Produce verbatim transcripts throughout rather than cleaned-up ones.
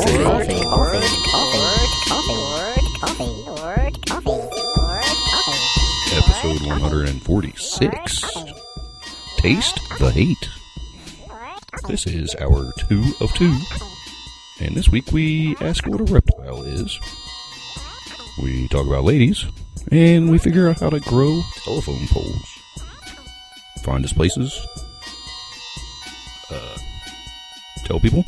coffee. Coffee, coffee, coffee, coffee, coffee, coffee. Episode one forty-six. Taste the Hate. This is our two of two. And this week we ask what a reptile is. We talk about ladies. And we figure out how to grow telephone poles. Find us places. Uh, tell people.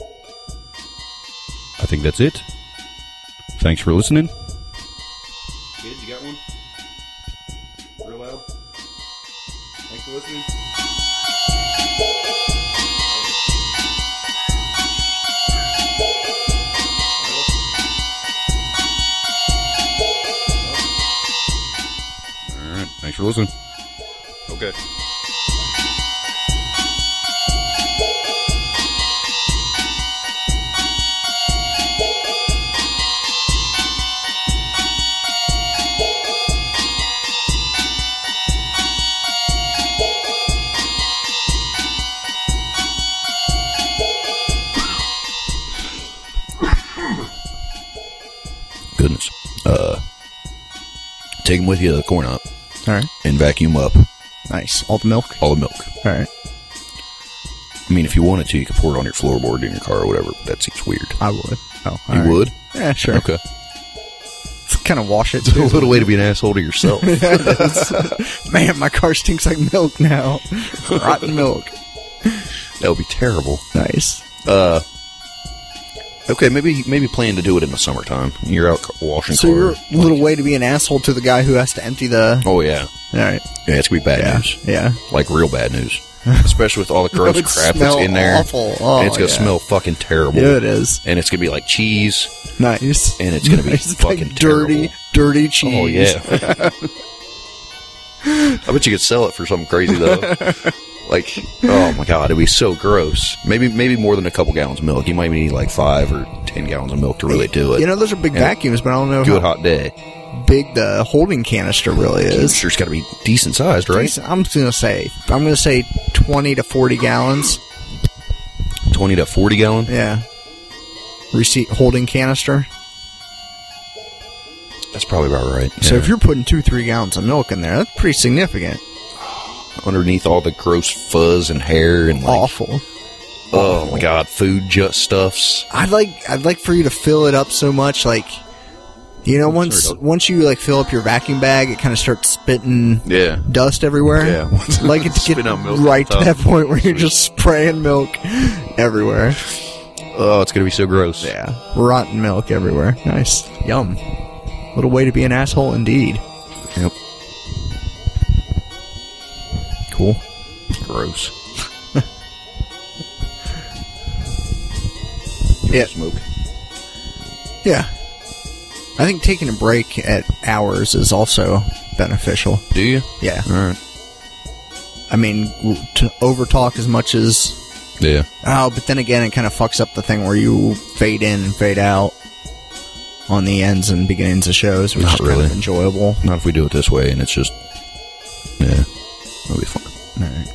I think that's it. Thanks for listening. Kids, you got one? Real loud. Thanks for listening. Alright, thanks for listening. Okay. Goodness. Uh, take them with you to the corn up. All right. And vacuum up Nice. All the milk? all the milk. All right. I mean, if you wanted to, you could pour it on your floorboard in your car or whatever, but that seems weird. I would. Oh, all You right. would? Yeah, sure. Okay. Kind of wash it, It's a too. little way to be an asshole to yourself. Man, my car stinks like milk now. Rotten milk. That would be terrible. Nice. Uh, okay, maybe maybe plan to do it in the summertime. You're out washing So you're cars. a little way to be an asshole to the guy who has to empty the... Oh, yeah. All right. Yeah, it's going to be bad Yeah. news. Yeah. Like real bad news. Especially with all the gross It would crap that's smell in there. awful. Oh, and it's going to yeah. smell fucking terrible. Yeah, it is. And it's going to be like cheese. Nice. And it's gonna be Nice. fucking like dirty, terrible. dirty cheese. Oh, yeah. I bet you could sell it for something crazy, though. Like, oh my god, it'd be so gross. Maybe maybe more than a couple gallons of milk. You might need like five or ten gallons of milk to really do it. You know, those are big And vacuums, but I don't know Good how hot day. big the holding canister really is. Sure, it's got to be decent sized, right? Decent- I'm just gonna say, I'm gonna say twenty to forty gallons. twenty to forty gallon? Yeah. Receipt holding canister. That's probably about right. So Yeah. if you're putting two, three gallons of milk in there, that's pretty significant. Underneath all the gross fuzz and hair and like, Awful. oh my god, food just stuffs. I'd like, I'd like for you to fill it up so much, like, you know, once Sorry, dog. once you like fill up your vacuum bag, it kind of starts spitting Yeah. dust everywhere. Yeah. Once- like it to spit get out milk right on to top. that point where you're just spraying milk everywhere. Oh, it's gonna be so gross. Yeah, rotten milk everywhere. Nice, yum. Little way to be an asshole, indeed. Yep. Cool. Gross. Yeah. Smoke. Yeah, I think taking a break at hours is also beneficial. Do you? Yeah, All right. I mean, w- to overtalk as much as Yeah. oh, but then again, it kind of fucks up the thing where you fade in and fade out on the ends and beginnings of shows, which Not is kind really. of enjoyable. Not if we do it this way, and it's just, yeah, it'll be fun. All right.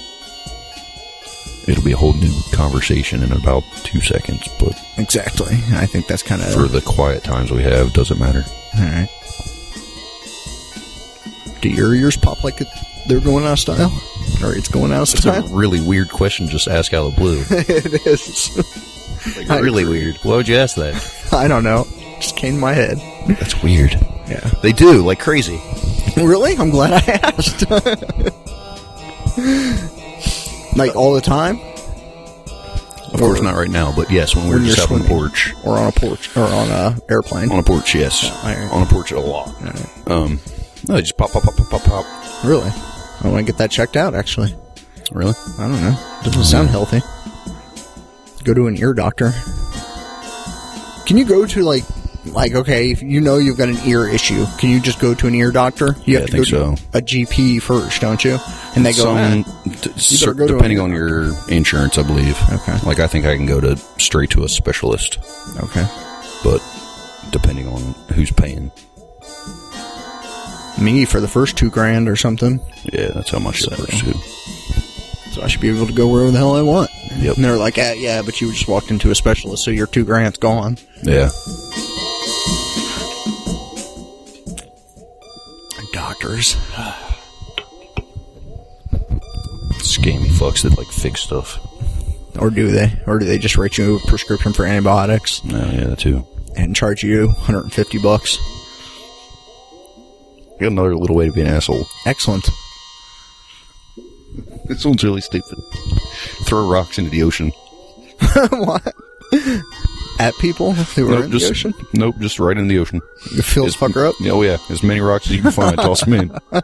It'll be a whole new conversation in about two seconds, but Exactly. I think that's kind of for the quiet times we have, doesn't matter. all right. Do your ears pop like it, they're going out of style, or it's going out of It's a style? really weird question. Just ask out of the blue. It is. Like, I really agree. weird. Why would you ask that? I don't know. Just came to my head. That's weird. Yeah. They do like crazy. Really? I'm glad I asked. Like all the time, Of course, not right now, but yes, when we're When just you're out on the swimming. porch. or on a porch, or on a airplane. On a porch, yes. Yeah, all right. On a porch a lot. All right. Um, no, just pop, pop, pop, pop, pop, pop. Really? I want to get that checked out. Actually, Really? I don't know. Doesn't sound healthy. Go to an ear doctor. Can you go to like, like okay, if you know you've got an ear issue, can you just go to an ear doctor? You Yeah, have I to go think to so. a G P first, don't you? And they go, Some, "Eh, d- cer- go to depending an on ear your insurance, I believe. Okay. Like, I think I can go to straight to a specialist, okay, but depending on who's paying. me for the first two grand or something. Yeah, that's how much So- it works too. So I should be able to go wherever the hell I want. Yep. And they're like, ah, yeah, but you just walked into a specialist, so your two grand's gone. Yeah. Doctors. Scammy fucks that, like, fix stuff. Or do they? Or do they just write you a prescription for antibiotics? No, yeah, that too. And charge you one hundred fifty bucks? Got another little way to be an asshole. Excellent. This one's really stupid. Throw rocks into the ocean. What? At people who are Nope, in just, the ocean? Nope, just right in the ocean. You fill the fucker up? Oh, yeah. As many rocks as you can find, toss them in. I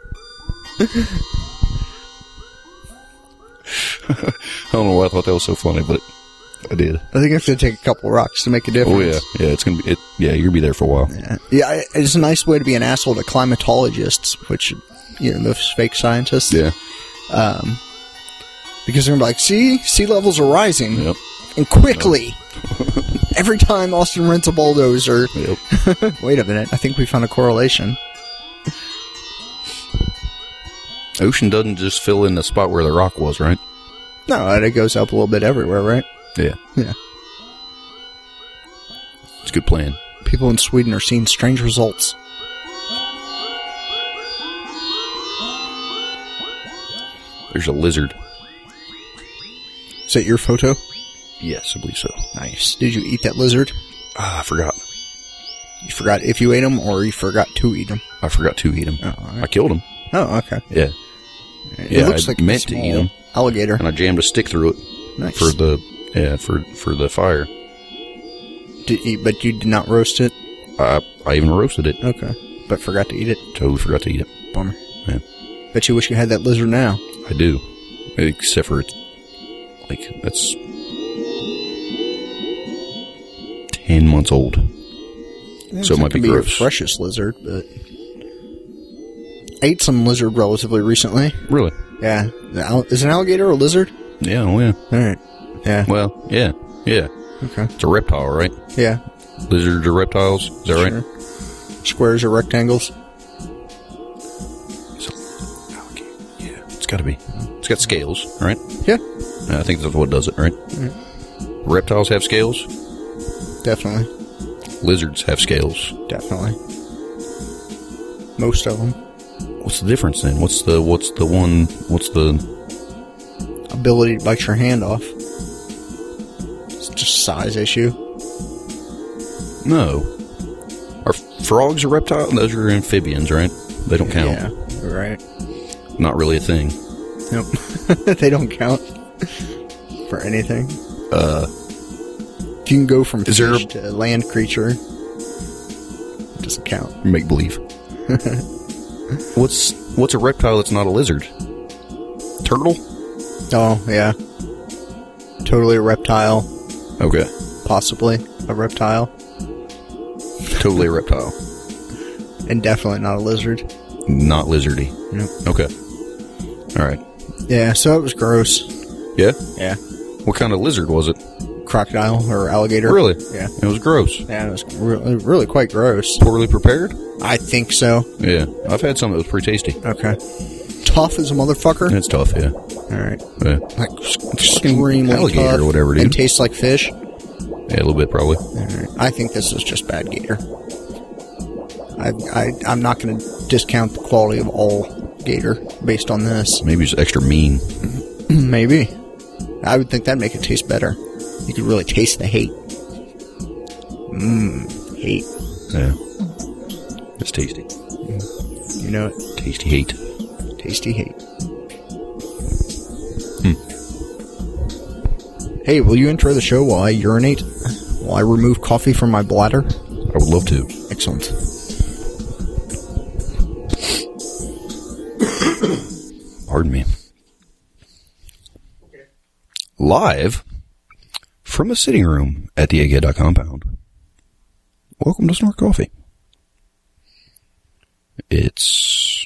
don't know why I thought that was so funny, but I did. I think you have to take a couple rocks to make a difference. Oh, yeah. Yeah, it's gonna be, it, yeah, you'll be there for a while. Yeah. Yeah, it's a nice way to be an asshole to climatologists, which, you know, those fake scientists. Yeah. Um, because they're like, see, sea levels are rising. Yep. And quickly. Every time Austin rents a bulldozer. Yep. Wait a minute. I think we found a correlation. Ocean doesn't just fill in the spot where the rock was, right? No, it goes up a little bit everywhere, right? Yeah. Yeah. It's a good plan. People in Sweden are seeing strange results. There's a lizard. Is that your photo? Yes, I believe so. Nice. Did you eat that lizard? Ah, I forgot. You forgot if you ate him, or you forgot to eat him? I forgot to eat him. Oh, all right. I killed him. Oh, okay. Yeah. It Yeah, looks I like a meant to small eat 'em. alligator. And I jammed a stick through it Nice. for the yeah for for the fire. Did you, but you did not roast it? I I even roasted it. Okay. But forgot to eat it? Totally forgot to eat it. Bummer. Yeah. Bet you wish you had that lizard now. I do, except for it's like that's ten months old. Yeah, So it that might could be your gross. freshest lizard, but I ate some lizard relatively recently. Really? Yeah. The al- Is an alligator a lizard? Yeah. Oh yeah. All right. Yeah. Well, yeah, yeah. Okay. It's a reptile, right? Yeah. Lizards are reptiles. Is that right? Sure. Squares or rectangles? Yeah, it's got to be. It's got scales, right? Yeah. I think that's what does it, right? Mm-hmm. Reptiles have scales. Definitely. Lizards have scales. Definitely. Most of them. What's the difference then? What's the what's the one? What's the Ability to bite your hand off. It's just a size issue. no? Are frogs a reptile? Those are amphibians, right? They don't count. Yeah. Right. Not really a thing. Nope. They don't count for anything. Uh, If you can go from Is fish there a- to a land creature, it doesn't count. make believe. what's what's a reptile that's not a lizard? Turtle? Oh, yeah. Totally a reptile. Okay. Possibly a reptile. Totally a reptile. And definitely not a lizard. Not lizardy. Nope. Okay. All right. Yeah, so it was gross. Yeah? Yeah. What kind of lizard was it? Crocodile or alligator. Really? Yeah. It was gross. Yeah, it was really, really quite gross. Poorly prepared? I think so. Yeah. I've had some that was pretty tasty. Okay. Tough as a motherfucker? It's tough, yeah. Alright. Yeah. Like, extremely alligator tough or whatever, dude. and tastes like fish? Yeah, a little bit probably. Alright. I think this is just bad gator. I, I, I'm not going to discount the quality of all gator based on this. Maybe it's extra mean. Maybe. I would think that'd make it taste better. You could really taste the hate. Mmm, hate. Yeah. It's tasty. You know it. Tasty hate. Tasty hate. Hmm. Hey, will you intro the show while I urinate? While I remove coffee from my bladder? I would love to. Excellent. Pardon me. Live from a sitting room at the Egghead dot compound. Welcome to Snort Coffee. It's...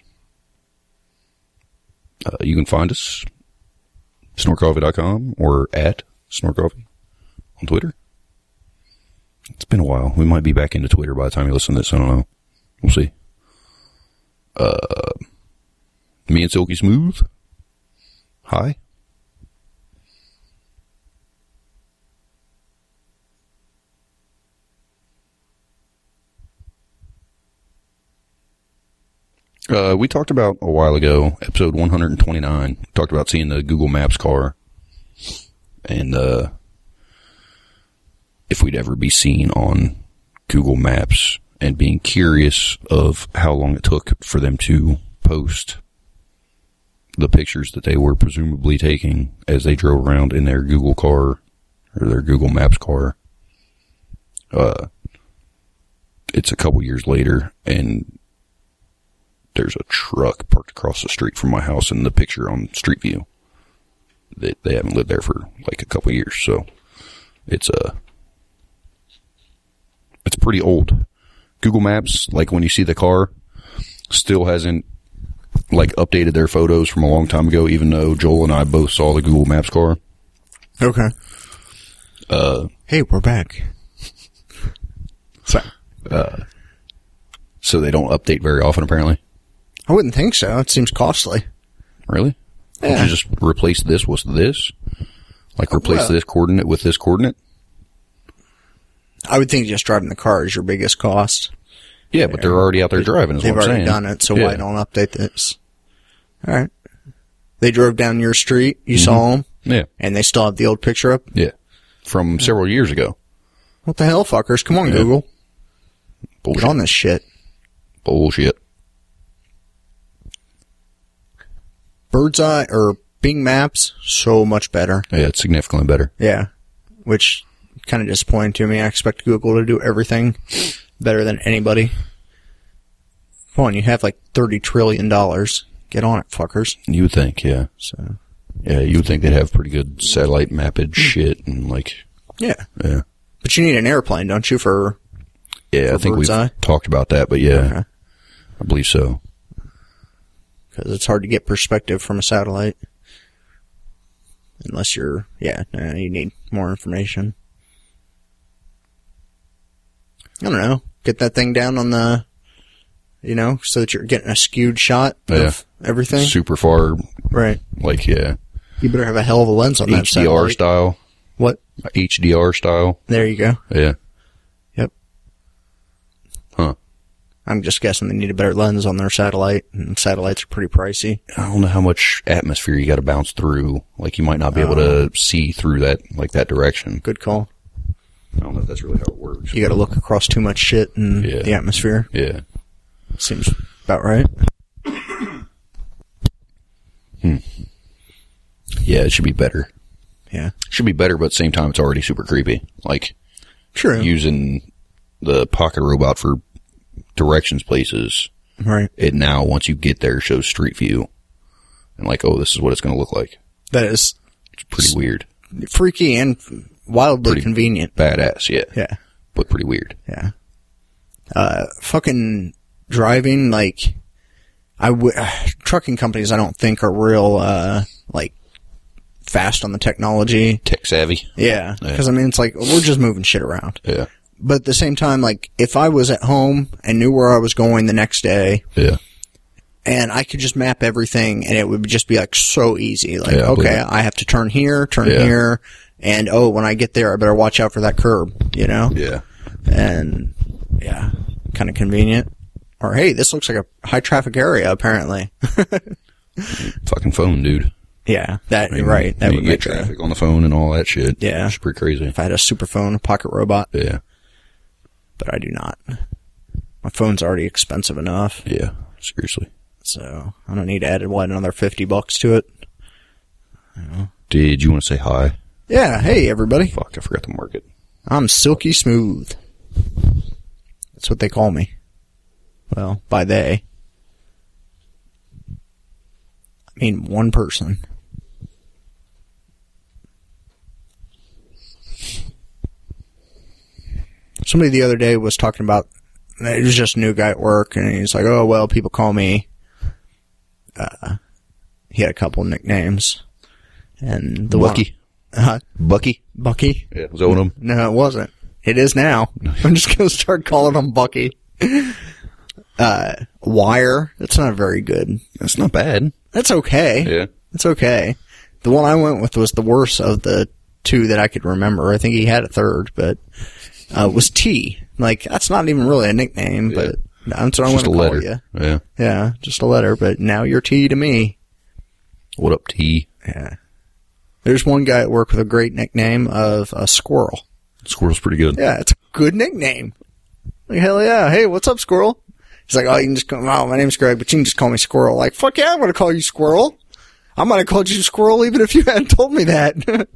Uh, you can find us snort coffee dot com or at snortcoffee on Twitter. It's been a while. We might be back into Twitter by the time you listen to this. I don't know. We'll see. Uh, me and Silky Smooth. Hi. Uh, we talked about a while ago, episode one twenty-nine, talked about seeing the Google Maps car and uh, if we'd ever be seen on Google Maps and being curious of how long it took for them to post the pictures that they were presumably taking as they drove around in their Google car or their Google Maps car. Uh, it's a couple years later, and there's a truck parked across the street from my house in the picture on Street View. They, they haven't lived there for like a couple years, so it's uh, it's pretty old. Google Maps, like when you see the car, still hasn't like updated their photos from a long time ago, even though Joel and I both saw the Google Maps car. Okay. Uh, hey, we're back. So, uh, so they don't update very often, apparently. I wouldn't think so. It seems costly. Really? Yeah. Would you just replace this with this? Like replace Well, this coordinate with this coordinate? I would think just driving the car is your biggest cost. Yeah, but they're already out there driving, is They've what I'm already saying. done it, so Yeah. why don't update this? All right. They drove down your street. You Mm-hmm. saw them. Yeah. And they still have the old picture up. Yeah. From several years ago. What the hell, fuckers? Come on, Yeah. Google. Bullshit. Get on this shit. Bullshit. Bird's Eye or Bing Maps, so much better. Yeah, it's significantly better. Yeah. Which kind of disappointing to me. I expect Google to do everything better than anybody. Come on, you have like thirty trillion dollars. Get on it, fuckers. You would think, yeah. So, Yeah, you would think they'd have pretty good satellite mappage shit and like, yeah. yeah. But you need an airplane, don't you, for... Yeah, For I think Bird's we've Eye? talked about that, but yeah, Okay. I believe so. Because it's hard to get perspective from a satellite. Unless you're... Yeah, no, you need more information. I don't know. Get that thing down on the... You know, so that you're getting a skewed shot of Yeah. everything. Super far, Right. like, yeah, You better have a hell of a lens on that H D R satellite. style. What? H D R style. There you go. Yeah. Yep. Huh. I'm just guessing they need a better lens on their satellite, and satellites are pretty pricey. I don't know how much atmosphere you got to bounce through. Like, you might not be able to see through that, like, that direction. Good call. I don't know if that's really how it works. You got to look across too much shit in Yeah. the atmosphere. Yeah. Seems about right. Yeah, it should be better. Yeah. Should be better, but at the same time, it's already super creepy. Like, True. using the pocket robot for directions places, right. it now, once you get there, shows street view. And like, oh, this is what it's going to look like. That is It's pretty weird. freaky and wildly Pretty convenient. Badass, yeah. Yeah. But pretty weird. Yeah. Uh, fucking driving, like, I w- trucking companies I don't think are real, uh, like, fast on the technology. Tech savvy. Yeah. Yeah. Because, I mean, it's like, we're just moving shit around. Yeah. But at the same time, like, if I was at home and knew where I was going the next day, Yeah. and I could just map everything, and it would just be, like, so easy. Like, Yeah, I believe okay, it. I have to turn here, turn Yeah. here, and, oh, when I get there, I better watch out for that curb, you know? Yeah. And, yeah, kind of convenient. Or, hey, this looks like a high-traffic area, apparently. Fucking phone, dude. Yeah, that, I mean, right. That you would get make traffic on the phone and all that shit. Yeah. It's pretty crazy. If I had a super phone, a pocket robot, Yeah. but I do not. My phone's already expensive enough, Yeah. Seriously. so I don't need to add, what, another fifty bucks to it? Did you want to say hi? Yeah, hey, everybody. Fuck, I forgot to mark it. I'm Silky Smooth. That's what they call me. Well, by they, I mean one person. Somebody the other day was talking about, it was just a new guy at work, and he's like, oh, well, people call me, uh, he had a couple nicknames, and the Bucky. one, uh, Bucky? Bucky? Yeah. Was that one of them? No, it wasn't. It is now. I'm just going to start calling him Bucky. Uh, Wire. That's not very good. That's not bad. That's okay. Yeah. It's okay. The one I went with was the worst of the two that I could remember. I think he had a third, but, uh, was T. Like, that's not even really a nickname, Yeah. but That's what I'm Just going a to call letter. you. Yeah. Yeah, just a letter, but now you're T to me. What up, T? Yeah. There's one guy at work with a great nickname of a Squirrel. Squirrel's pretty good. Yeah, it's a good nickname. Like, hell yeah. Hey, what's up, Squirrel? He's like, oh, you can just call, oh, my name's Greg, but you can just call me Squirrel. Like, fuck yeah, I'm going to call you Squirrel. I might have called you Squirrel even if you hadn't told me that.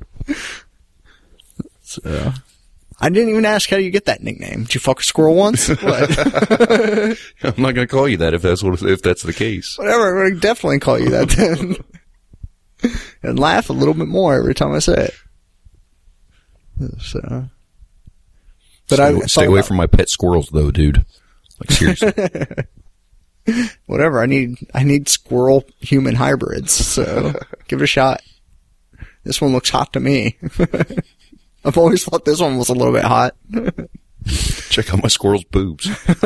So, I didn't even ask how you get that nickname. Did you fuck a squirrel once? What? I'm not going to call you that if that's what if that's the case. Whatever, I'm going to definitely call you that then. And laugh a little bit more every time I say it. So, but stay, I stay away from my pet squirrels, though, dude. Like, seriously. Whatever. I need I need squirrel human hybrids. So give it a shot. This one looks hot to me. I've always thought this one was a little bit hot. Check out my squirrel's boobs.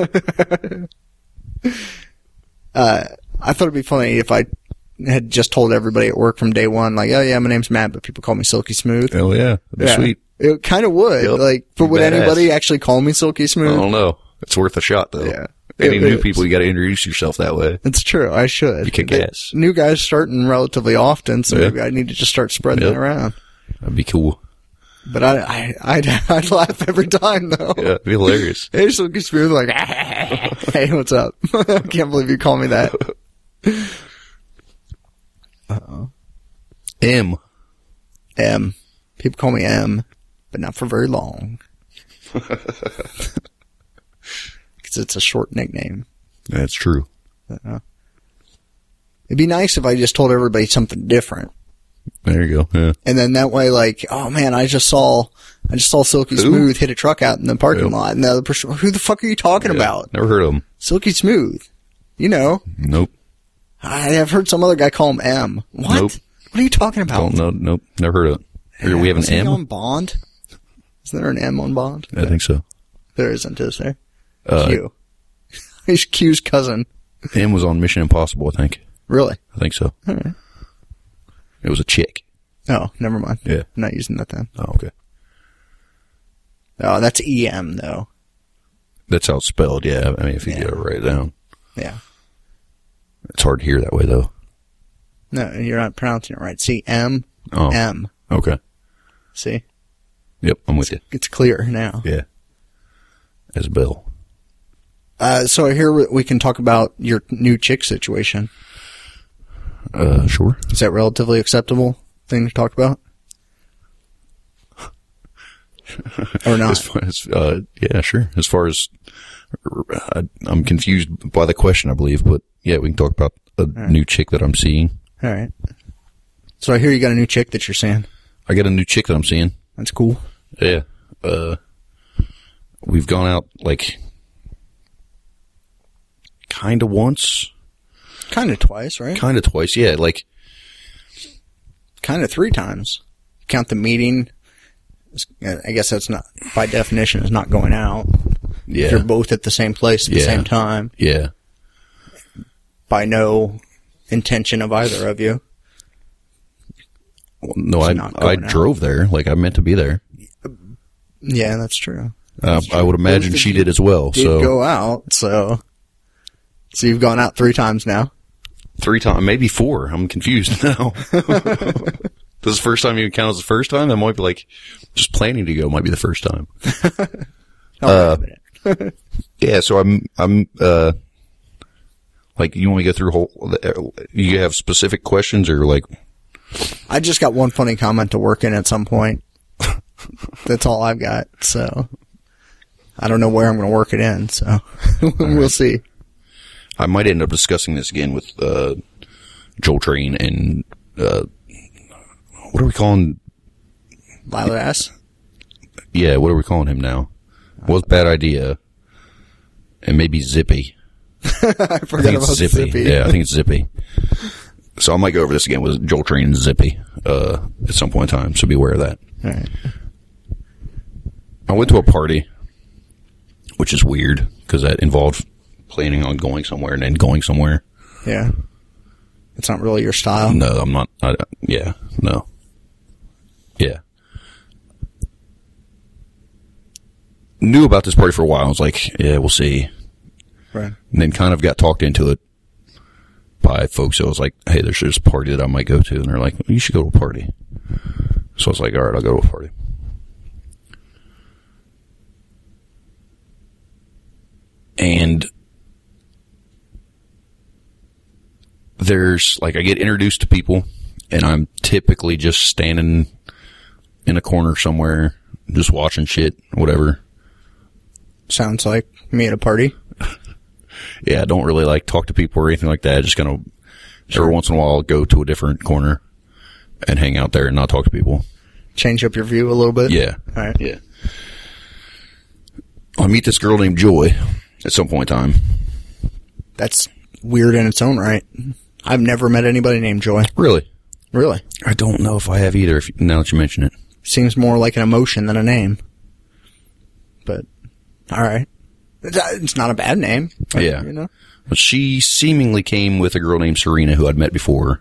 uh, I thought it'd be funny if I had just told everybody at work from day one, like, oh yeah, my name's Matt, but people call me Silky Smooth. Oh yeah, that'd be Yeah. sweet. It kind of would. Yep. Like, but would Badass. anybody actually call me Silky I Smooth? don't know. It's worth a shot, though. Yeah. Any It new is. people, you got to introduce yourself that way. It's true. I should. You kick The ass. New guys starting relatively often, so Yeah. maybe I need to just start spreading Yep. it around. That'd be cool. But I, I, I'd, I'd laugh every time though. Yeah, it'd be hilarious. Hey, Silky Smooth, like, hey, what's up? I can't believe you call me that. Uh-oh. M. M. People call me M, but not for very long. Because it's a short nickname. That's true. Uh, it'd be nice if I just told everybody something different. There you go. Yeah. And then that way, like, oh man, I just saw, I just saw Silky Who? Smooth hit a truck out in the parking Yep. lot. And the other person, who the fuck are you talking Yeah. about? Never heard of them. Silky Smooth. You know. Nope. I have heard some other guy call him M. What? Nope. What are you talking about? Don't know. Nope. Never heard of it. Here, we have an Isn't he M. on Bond? Isn't there an M on Bond? I think so. There isn't, is there? Uh, Q. He's Q's cousin. M was on Mission Impossible, I think. Really? I think so. All right. It was a chick. Oh, never mind. Yeah. I'm not using that then. Oh, okay. Oh, that's E M though. That's how it's spelled, yeah. I mean, if you Yeah. get it right down. Yeah. It's hard to hear that way, though. No, you're not pronouncing it right. See, M, Oh. M. Okay. See? Yep, I'm with you. It's clear now. Yeah. As Bill. Uh, so here we we can talk about your new chick situation. Uh, sure. Is that relatively acceptable thing to talk about? Or not? As far as, uh, yeah, sure. As far as, I, I'm confused by the question, I believe, but yeah, we can talk about a right. new chick that I'm seeing. All right. So I hear you got a new chick that you're seeing. I got a new chick that I'm seeing. That's cool. Yeah. Uh, we've gone out, like, kind of once, Kind of twice, right? kind of twice. Yeah, like, Kind of three times. Count the meeting. I guess that's not, by definition, is not going out. yeah. If you're both at the same place at the Yeah. same time. Yeah. By no intention of either of you. Well, no, It's I not I going out. drove there. Like, I meant to be there. Yeah, that's true. Uh, I would imagine Both of she you did as well. Did So go out, so. So you've gone out three times now. three times, maybe four. I'm confused now. This is the first time you count as the first time. That might be like just planning to go. Might be the first time. Oh, Uh, wait a minute. Yeah. So I'm I'm uh like you want to go through whole. You have specific questions or like I just got one funny comment to work in at some point. That's all I've got. So I don't know where I'm going to work it in. So we'll right. see. I might end up discussing this again with uh Joel Train and uh what are we calling? Lila ass. Yeah, what are we calling him now? Was bad idea. And maybe Zippy. I I forgot think about it's Zippy. Zippy. Yeah, I think it's Zippy. So I might go over this again with Joel Train and Zippy uh, at some point in time. So be aware of that. All right. I went to a party, which is weird because that involved planning on going somewhere and then going somewhere. Yeah. It's not really your style. No, I'm not. I, yeah, no. Yeah. Knew about this party for a while. I was like, yeah, we'll see. Right. And then kind of got talked into it by folks. So I was like, hey, there's this party that I might go to. And they're like, you should go to a party. So I was like, all right, I'll go to a party. And there's, like, I get introduced to people, and I'm typically just standing in a corner somewhere, just watching shit, whatever. Sounds like me at a party. Yeah, I don't really, like, talk to people or anything like that. I just kind of, Sure. every once in a while, I'll go to a different corner and hang out there and not talk to people. Change up your view a little bit? Yeah. All right. Yeah. I meet this girl named Joy at some point in time. That's weird in its own right. I've never met anybody named Joy. Really? Really? I don't know if I have either, if, now that you mention it. Seems more like an emotion than a name. But, alright. It's not a bad name. Yeah. You know? But she seemingly came with a girl named Serena who I'd met before.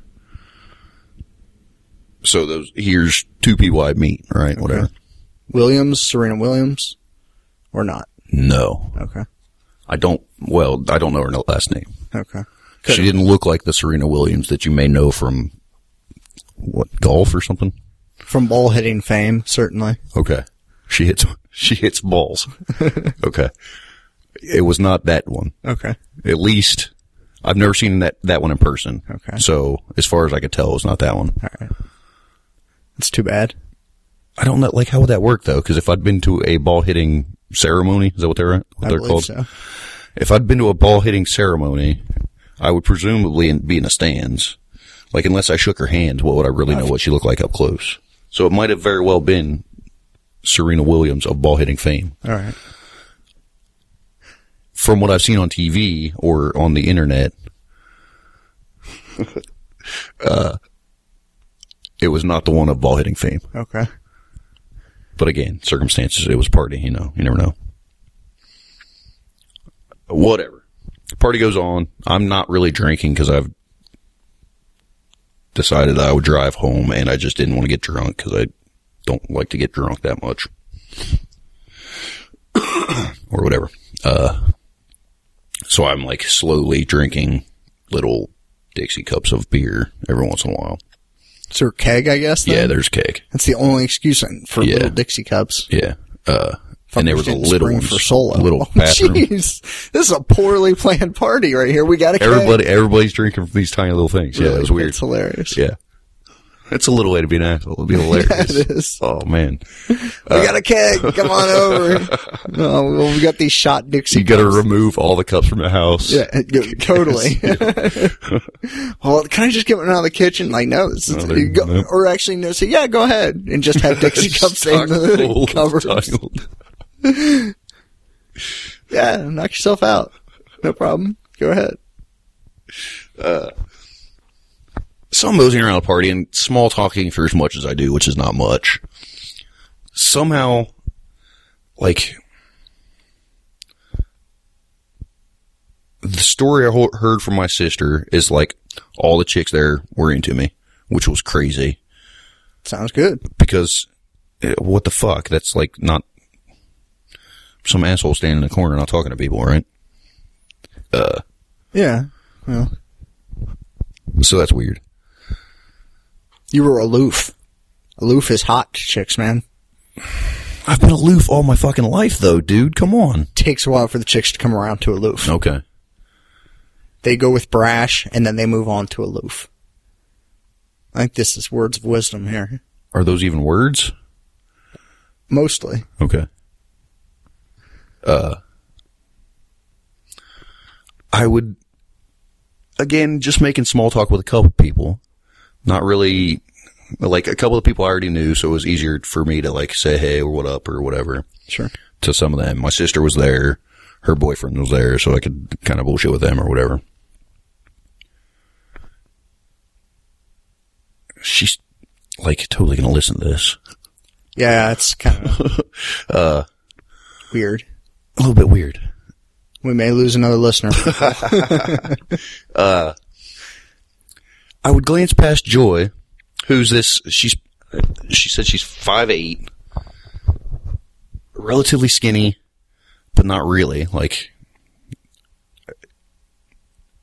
So those here's two people I'd meet, right? Whatever. Williams, Serena Williams, or not? No. Okay. I don't, well, I don't know her last name. Okay. She didn't look like the Serena Williams that you may know from, what, golf or something? From ball hitting fame, certainly. Okay. She hits, she hits balls. Okay. It was not that one. Okay. At least, I've never seen that, that one in person. Okay. So, as far as I could tell, it was not that one. Alright. That's too bad. I don't know, like, how would that work, though? Because if I'd been to a ball hitting ceremony, is that what they're, what I they're believe called? so. If I'd been to a ball hitting ceremony, I would presumably be in the stands. Like, unless I shook her hand, what would I really know what she looked like up close? So it might have very well been Serena Williams of ball hitting fame. Alright. From what I've seen on T V or on the internet, uh, it was not the one of ball hitting fame. Okay. But again, circumstances, it was a party, you know, you never know. Whatever. The party goes on. I'm not really drinking because I've decided I would drive home and I just didn't want to get drunk because I don't like to get drunk that much. Or whatever. Uh, so I'm like slowly drinking little Dixie cups of beer every once in a while. Is there a keg, I guess? Then? Yeah, there's cake. That's the only excuse for Yeah. little Dixie cups. Yeah. Uh, and there was a Fuckers didn't little spring ones, for solo. little Oh, bathroom. Jeez, this is a poorly planned party right here. We got a keg. Everybody, everybody's drinking from these tiny little things. Yeah, Really? it was weird. It's hilarious. Yeah. That's a little way to be an asshole. It'd be hilarious. Yeah, it is. Oh, man. We got a keg. Come on over. No, well, we got these shot Dixie You gotta cups. remove all the cups from the house. Yeah, totally. Well, can I just get one out of the kitchen? Like, no, this is, No, they- you go, no. or actually, no, say, yeah, go ahead, and just have Dixie cups in Stock the full, cupboards. tiled. Yeah, knock yourself out. No problem. Go ahead. So I'm moseying around a party and small talking for as much as I do, which is not much. Somehow, like, the story I ho- heard from my sister is like all the chicks there were into me, which was crazy Sounds good. because eh, what the fuck? That's like not some asshole standing in the corner not talking to people, right? Uh, Yeah. Well, so that's weird. you were aloof. Aloof is hot to chicks, man. I've been aloof all my fucking life, though, dude. Come on. Takes a while for the chicks to come around to aloof. Okay. They go with brash, and then they move on to aloof. I think this is words of wisdom here. Are those even words? Mostly. Okay. Uh, I would, again, just making small talk with a couple people. Not really, like, a couple of people I already knew, so it was easier for me to, like, say hey or what up or whatever Sure. to some of them. My sister was there. Her boyfriend was there, so I could kind of bullshit with them or whatever. She's, like, totally gonna listen to this. Yeah, it's kind of Uh, weird. a little bit weird. We may lose another listener. uh, I would glance past Joy, who's this, she's, she said she's five eight, relatively skinny, but not really, like,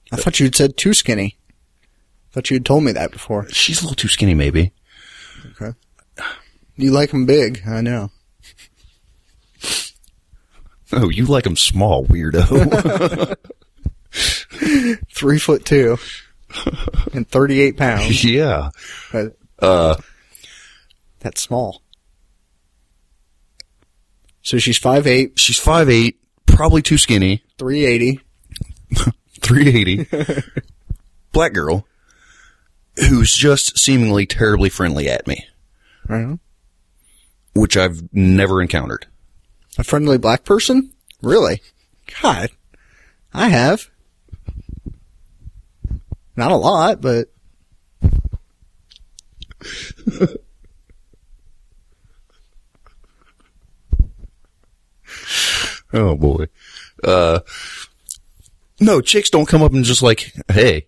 I thought you'd said too skinny. I thought you'd told me that before. She's a little too skinny, maybe. Okay. You like them big, I know. Oh, you like them small, weirdo. Three foot two. And thirty-eight pounds. Yeah. But Uh, that's small. So she's five eight, she's five eight, probably too skinny. three eighty. three eighty. Black girl. Who's just seemingly terribly friendly at me. Uh-huh. Which I've never encountered. A friendly black person? Really? God. I have. Not a lot, but... Oh, boy. Uh, no, chicks don't come up and just like, hey.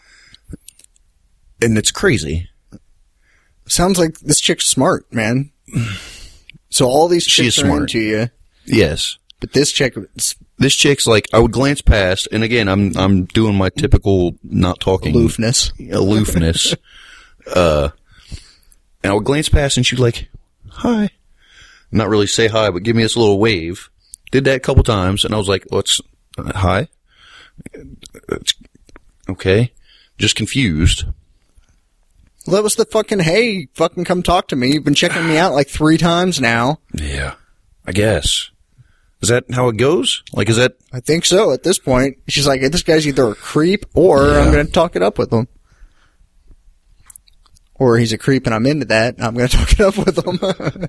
And it's crazy. Sounds like this chick's smart, man. So all these She chicks is are smart. into you, Yes. but this chick... is This chick's like, I would glance past, and again, I'm I'm doing my typical not talking aloofness. aloofness. uh, and I would glance past, and she'd like, hi. Not really say hi, but give me this little wave. Did that a couple times, and I was like, what's, uh, hi? It's, okay. Just confused. Well, that was the fucking, hey, fucking come talk to me. You've been checking me out like three times now. Yeah. I guess. Is that how it goes? Like, is that... I think so at this point. She's like, this guy's either a creep or Yeah. I'm going to talk it up with him. Or he's a creep and I'm into that. I'm going to talk it up with him.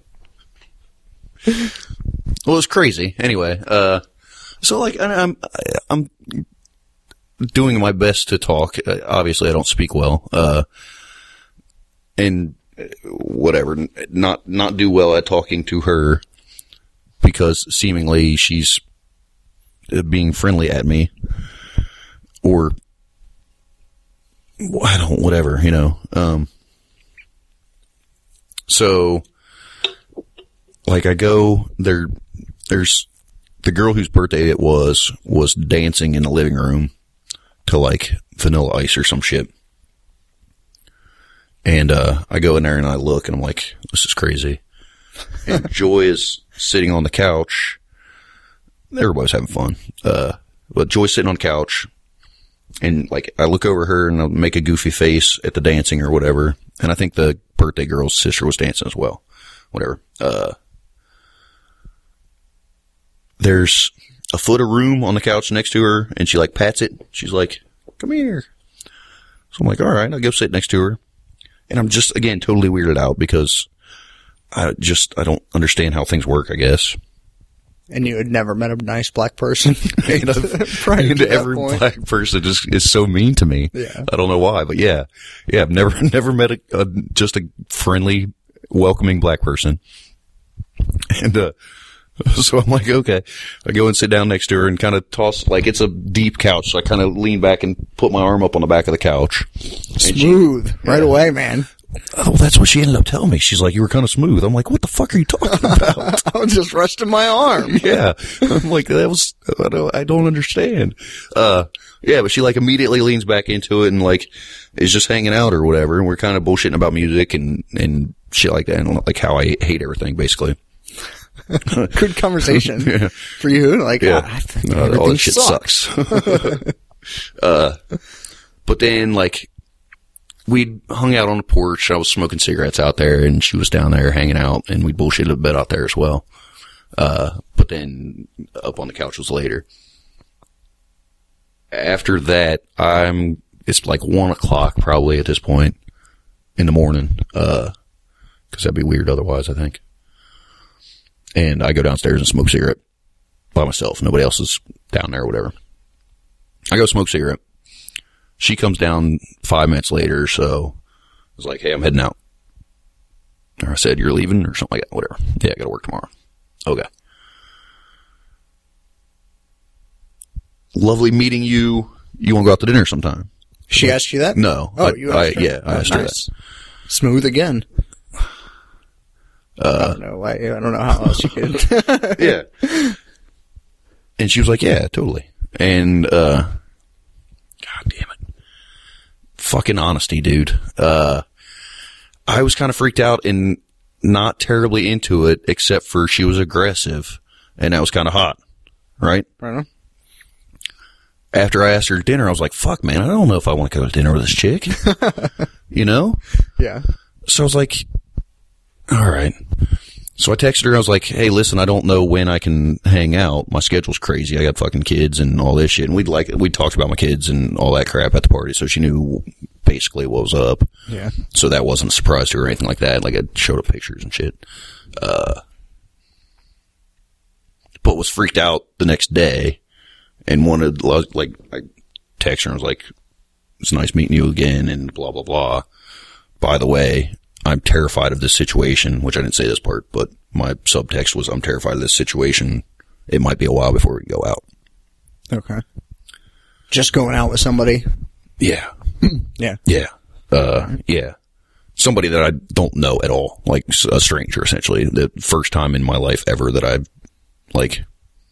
Well, it's crazy. Anyway, uh, so like, I- I'm, I'm doing my best to talk. Uh, Obviously, I don't speak well. Uh, and uh, whatever, n- not, not do well at talking to her because seemingly she's uh, being friendly at me or I don't, whatever, you know. Um, so like I go there, there's the girl whose birthday it was, was dancing in the living room to like Vanilla Ice or some shit. And, uh, I go in there and I look and I'm like, this is crazy. And Joy is sitting on the couch. Everybody's having fun. Uh, but Joy's sitting on the couch and like I look over her and I'll make a goofy face at the dancing or whatever. And I think the birthday girl's sister was dancing as well. Whatever. Uh, there's a foot of room on the couch next to her and she like pats it. She's like, come here. So I'm like, all right, I'll go sit next to her. And I'm just, again, totally weirded out because I just, I don't understand how things work, I guess. And you had never met a nice black person. And, I've- Prior and to that every point. black person just is so mean to me. Yeah. I don't know why, but yeah. Yeah, I've never, never met a, a just a friendly, welcoming black person. And, uh, so I'm like, okay. I go and sit down next to her and kind of toss, like it's a deep couch. So I kind of lean back and put my arm up on the back of the couch. And she- Smooth. Right Yeah. away, man. Oh, that's what she ended up telling me. She's like, you were kind of smooth. I'm like, what the fuck are you talking about? I was just resting my arm. Yeah. I'm like, that was, I don't, I don't understand. Uh, yeah, but she like immediately leans back into it and like is just hanging out or whatever. And we're kind of bullshitting about music and, and shit like that. And like how I hate everything basically. Good conversation Yeah. for you. Like, Yeah. ah, I think Uh, all everything that shit sucks. sucks. uh, but then like, we hung out on the porch. I was smoking cigarettes out there and she was down there hanging out and we bullshitted a bit out there as well. Uh, but then up on the couch was later. After that, I'm, it's like one o'clock probably at this point in the morning. Uh, cause that'd be weird otherwise, I think. And I go downstairs and smoke a cigarette by myself. Nobody else is down there or whatever. I go smoke a cigarette. She comes down five minutes later, so I was like, hey, I'm heading out. Or I said, you're leaving or something like that, whatever. Yeah, I gotta work tomorrow. Okay. Lovely meeting you. You want to go out to dinner sometime? She asked you that? No. Oh, I, you I, asked her? yeah, I Oh, asked her nice. Smooth again. Uh, I don't know. I, I don't know how else you could. that. Yeah. And she was like, yeah, totally. And, uh, God fucking honesty, dude. Uh, I was kind of freaked out and not terribly into it, except for she was aggressive, and that was kind of hot, right? Right on. After I asked her to dinner, I was like, fuck, man, I don't know if I want to go to dinner with this chick. You know? Yeah. So I was like, all right. So I texted her. I was like, hey, listen, I don't know when I can hang out. My schedule's crazy. I got fucking kids and all this shit. And we'd like, we talked about my kids and all that crap at the party. So she knew basically what was up. Yeah. So that wasn't a surprise to her or anything like that. Like I showed up pictures and shit. Uh, but was freaked out the next day. And wanted, like, I texted her and was like, it's nice meeting you again and blah, blah, blah. By the way, I'm terrified of this situation, which I didn't say this part, but my subtext was, I'm terrified of this situation. It might be a while before we go out. Okay. Just going out with somebody? Yeah. Yeah. Yeah. Uh, yeah. Somebody that I don't know at all. Like a stranger, essentially. The first time in my life ever that I've, like,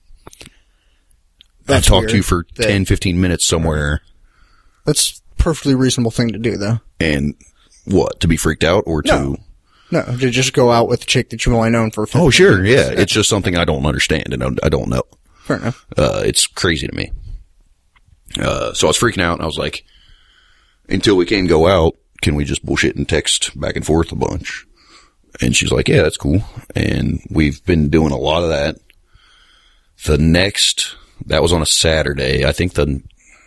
That's I've talked weird. to you for That- ten, fifteen minutes somewhere. That's a perfectly reasonable thing to do, though. And what? To be freaked out or to... No. No, to just go out with a chick that you've only known for fifteen Oh, sure. minutes. Yeah. It's just something I don't understand and I I don't know. Fair enough. Uh, it's crazy to me. Uh, so I was freaking out and I was like, until we can go out, can we just bullshit and text back and forth a bunch? And she's like, yeah, that's cool. And we've been doing a lot of that. The next, that was on a Saturday. I think the,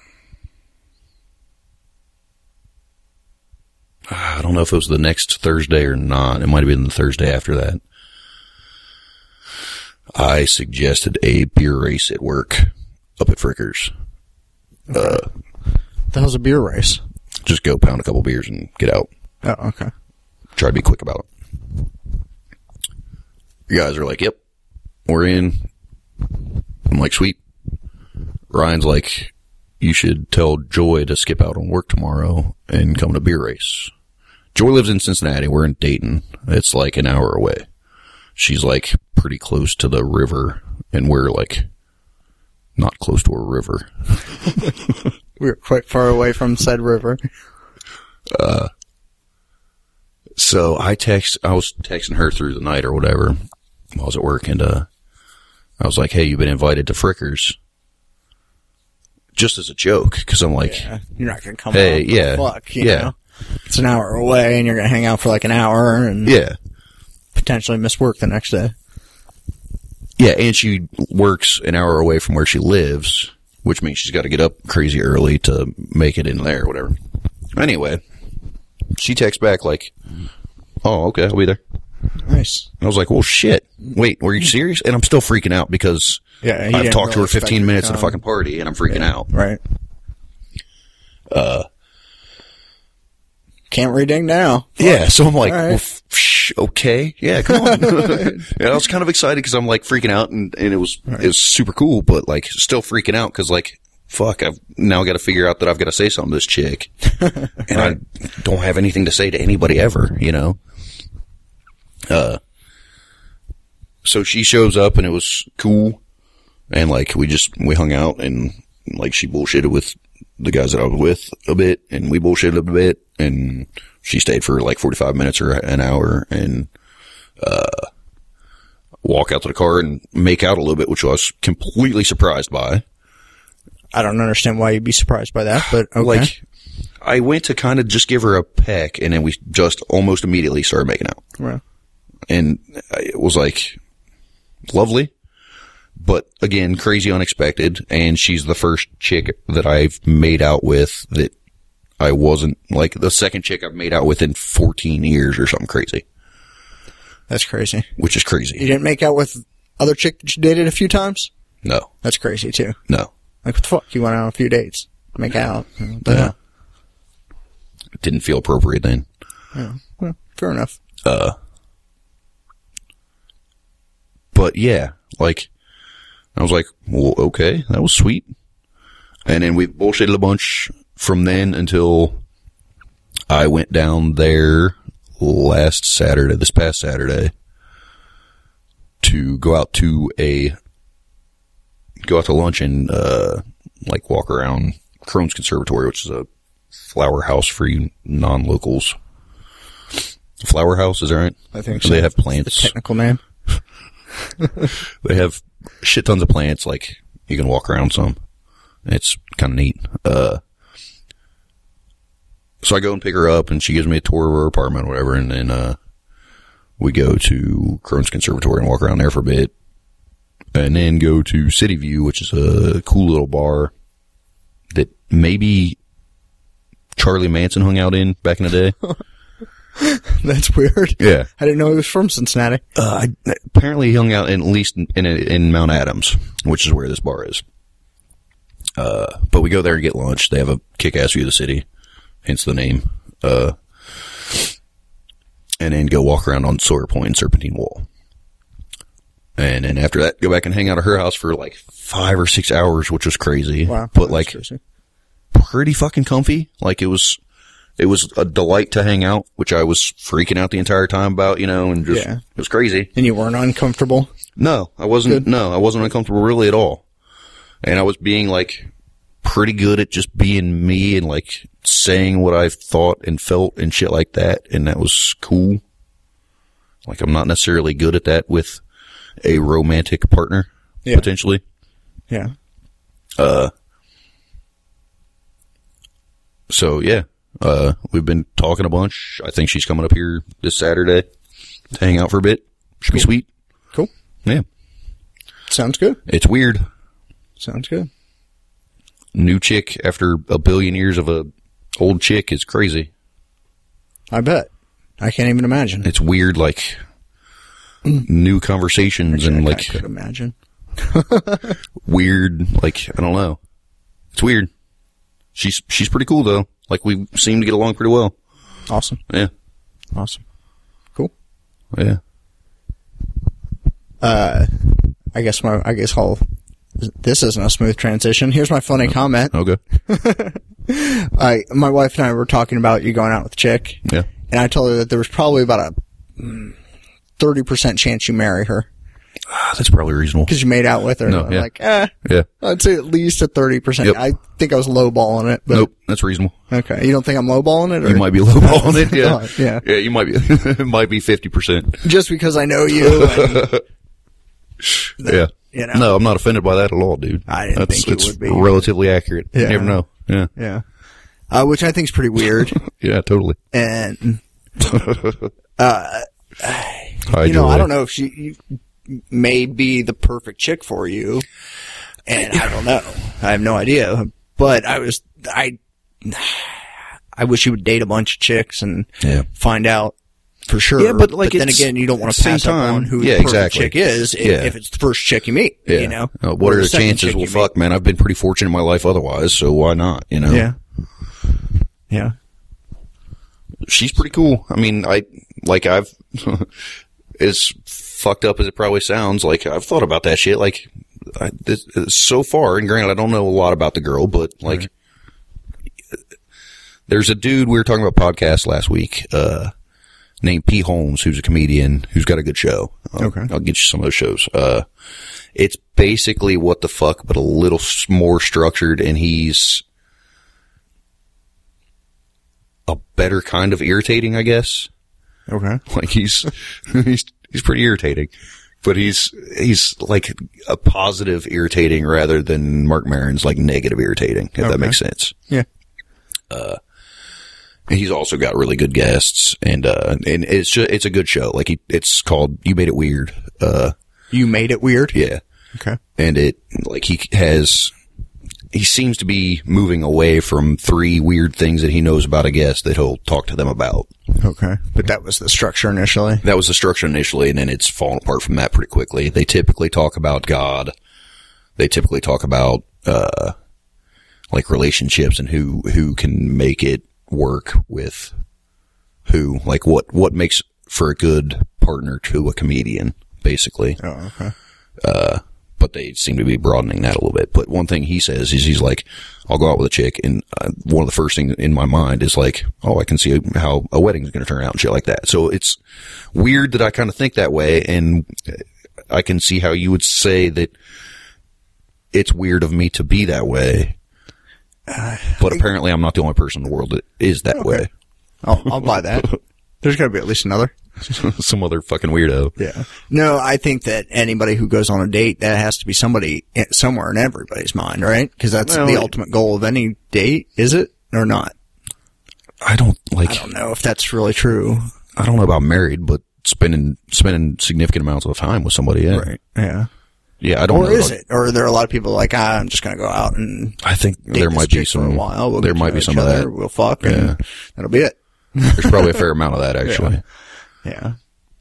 I don't know if it was the next Thursday or not. It might have been the Thursday after that. I suggested a beer race at work up at Frickers. Uh, The hell's a beer race? just go pound a couple beers and get out. Oh, okay. Try to be quick about it. You guys are like, yep, we're in. I'm like, sweet. Ryan's like, you should tell Joy to skip out on work tomorrow and come to beer race. Joy lives in Cincinnati. We're in Dayton. It's like an hour away. She's like pretty close to the river, and we're like not close to a river. We were quite far away from said river. Uh, so I text, I was texting her through the night or whatever while I was at work, and uh, I was like, hey, you've been invited to Frickers. Just as a joke, because I'm like, Yeah, you're not going to come hey, out. yeah, Fuck, you yeah. know? It's an hour away, and you're going to hang out for like an hour and yeah. potentially miss work the next day. Yeah, and she works an hour away from where she lives, which means she's got to get up crazy early to make it in there or whatever. Anyway, she texts back like, oh, okay, I'll be there. Nice. And I was like, well, shit. Wait, were you serious? And I'm still freaking out because Yeah, he I've didn't talked to really her expect fifteen her to minutes at a come. fucking party, and I'm freaking Yeah, out. Right. Uh, Can't reding now. yeah, so I'm like, All right. well, f- sh- okay, yeah, come on. And I was kind of excited because I'm like freaking out, and, and it was it was super cool, but like still freaking out because like, fuck, I've now got to figure out that I've got to say something to this chick, and I don't have anything to say to anybody ever, you know. Uh, so she shows up, and it was cool, and like we just we hung out, and like she bullshitted with the guys that I was with a bit, and we bullshitted a bit, and she stayed for like forty-five minutes or an hour, and uh, walk out to the car and make out a little bit, which I was completely surprised by. I don't understand why you'd be surprised by that, but okay. Like, I went to kind of just give her a peck, and then we just almost immediately started making out. Well, And it was like lovely, but again, crazy unexpected. And she's the first chick that I've made out with that I wasn't like the second chick I've made out with in fourteen years or something crazy, that's crazy. which is You crazy. didn't make out with other chick that you dated a few times? No, That's crazy too. no, Like, what the fuck? You went out on a few dates. Make out. But, yeah. It didn't feel appropriate then. yeah, well, fair enough. Uh, but yeah, like, I was like, well, okay, that was sweet. And then we bullshitted a bunch from then until I went down there last Saturday, this past Saturday, to go out to a, go out to lunch and, uh, like walk around Crohn's Conservatory, which is a Flower House for you non-locals. Flower House, is that right? I think so. so. They have The plants. technical name. They have shit tons of plants, like, you can walk around some. It's kind of neat. Uh, so I go and pick her up, and she gives me a tour of her apartment or whatever, and then, uh, we go to Crohn's Conservatory and walk around there for a bit. And then go to City View, which is a cool little bar that maybe Charlie Manson hung out in back in the day. That's weird. Yeah. I didn't know he was from Cincinnati. Uh, I, apparently he hung out in, at least in, in, in Mount Adams, which is where this bar is. Uh, but we go there and get lunch. They have a kick-ass view of the city, hence the name. Uh, and then go walk around on Sawyer Point and Serpentine Wall. And then after that, go back and hang out at her house for like five or six hours, which was crazy. Wow. But like, crazy. pretty fucking comfy. Like it was, it was a delight to hang out, which I was freaking out the entire time about, you know, and just, Yeah. it was crazy. And you weren't uncomfortable? No, I wasn't, Good. no, I wasn't uncomfortable really at all. And I was being like pretty good at just being me and like saying what I thought and felt and shit like that. And that was cool. Like I'm not necessarily good at that with a romantic partner, Yeah. potentially. Yeah. Uh, so yeah, uh, we've been talking a bunch. I think she's coming up here this Saturday to hang out for a bit. Should be sweet. Cool. Yeah. Sounds good. It's weird. Sounds good. New chick after a billion years of a old chick is crazy. I bet. I can't even imagine. It's weird, like new conversations and I like could imagine. weird, like I don't know. It's weird. She's she's pretty cool though. Like we seem to get along pretty well. Awesome. Yeah, Awesome. Cool. yeah. Uh, I guess my, I guess I'll, this isn't a smooth transition. Here's my funny comment. Okay. I, my wife and I were talking about you going out with a chick. Yeah. And I told her that there was probably about a mm, thirty percent chance you marry her. Ah, that's probably reasonable. Because you made out with her. No, And I'm yeah. like, eh, Yeah. I'd say at least a thirty percent. Yep. I think I was lowballing it. But Nope, that's reasonable. Okay. You don't think I'm lowballing it? Or? You might be lowballing it. Yeah. Oh, yeah. Yeah, you might be. It might be fifty percent. Just because I know you. And, Yeah. you know. No, I'm not offended by that at all, dude. I didn't that's, think you it's would be. relatively accurate. Yeah. You never know. Yeah. Yeah. Uh, which I think is pretty weird. Yeah, totally. And, uh, Hi, you know, Joy. I don't know if she may be the perfect chick for you. And I don't know. I have no idea. But I was, I, I wish you would date a bunch of chicks and Yeah. find out for sure. Yeah, but, like, then it's- again, you don't want at to the same pass up time- on who yeah, the perfect exactly. chick is if, Yeah. if it's the first chick you meet. Yeah. You know, Uh, what Or are the second chances? chick Well, you fuck, man. I've been pretty fortunate in my life otherwise, so why not? You know? meet. Yeah. Yeah. She's pretty cool. I mean, I, like, I've, as fucked up as it probably sounds, like, I've thought about that shit. Like, I, this, so far, and granted, I don't know a lot about the girl, but, like, Right. there's a dude we were talking about podcast last week, uh, named P. Holmes, who's a comedian, who's got a good show. I'll, Okay. I'll get you some of those shows. Uh, it's basically What the Fuck, but a little s- more structured, and he's a better kind of irritating, I guess. Okay. Like he's, he's, he's pretty irritating, but he's, he's like a positive irritating rather than Mark Maron's like negative irritating, if Okay. that makes sense. Yeah. He's also got really good guests, and uh, and it's just it's a good show. Like he, it's called You Made It Weird. Uh, You made it weird? yeah, Okay. and it like he has he seems to be moving away from three weird things that he knows about a guest that he'll talk to them about. Okay. But that was the structure initially. That was the structure initially, and then it's fallen apart from that pretty quickly. They typically talk about God. They typically talk about uh, like relationships and who who can make it work with who, like what what makes for a good partner to a comedian, basically. Oh, okay. Uh, but they seem to be broadening that a little bit. But one thing he says is he's like, I'll go out with a chick, and uh, one of the first things in my mind is like, oh, I can see how a wedding is going to turn out and shit like that. So it's weird that I kind of think that way, and I can see how you would say that it's weird of me to be that way. But apparently I'm not the only person in the world that is that Okay. way. I'll, I'll buy that. There's got to be at least another. Some other fucking weirdo. Yeah. No, I think that anybody who goes on a date, that has to be somebody i- somewhere in everybody's mind, right? Because that's Well, the it- ultimate goal of any date, is it? Or not? I don't like. I don't know if that's really true. I don't know about married, but spending spending significant amounts of time with somebody. Yeah. Right. Yeah. Yeah, I don't Or know. is like- it? Or are there a lot of people like, ah, I'm just going to go out and I think date there this might be chick for some. a while. We'll there get to might know be each some of other, that. We'll fuck, Yeah. and that'll be it. There's probably a fair amount of that actually. Yeah.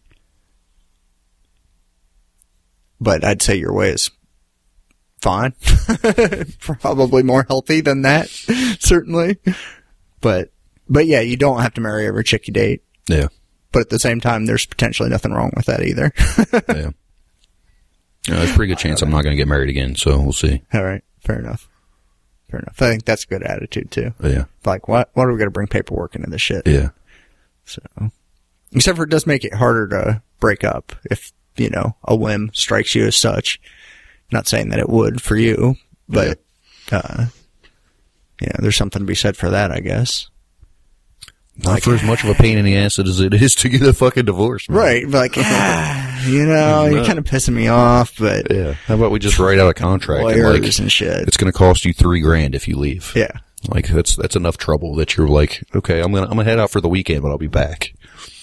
But I'd say your way is fine. Probably more healthy than that, certainly. But, but yeah, you don't have to marry every chick you date. Yeah. But at the same time, there's potentially nothing wrong with that either. Yeah. Yeah, there's a pretty good chance I'm not going to get married again, so we'll see. All right. Fair enough. Fair enough. I think that's a good attitude too. Yeah. Like, what, what are we going to bring paperwork into this shit? Yeah. So, except for it does make it harder to break up if, you know, a whim strikes you as such. Not saying that it would for you, but, uh, yeah, there's something to be said for that, I guess. Not for as much of a pain in the ass as it is to get a fucking divorce, man. Right. Like, ah, you know, you're kind of pissing me off, but Yeah. How about we just write out a contract and lawyers like, and shit. it's going to cost you three grand if you leave. Yeah. Like that's that's enough trouble that you're like, okay, I'm gonna I'm gonna head out for the weekend, but I'll be back.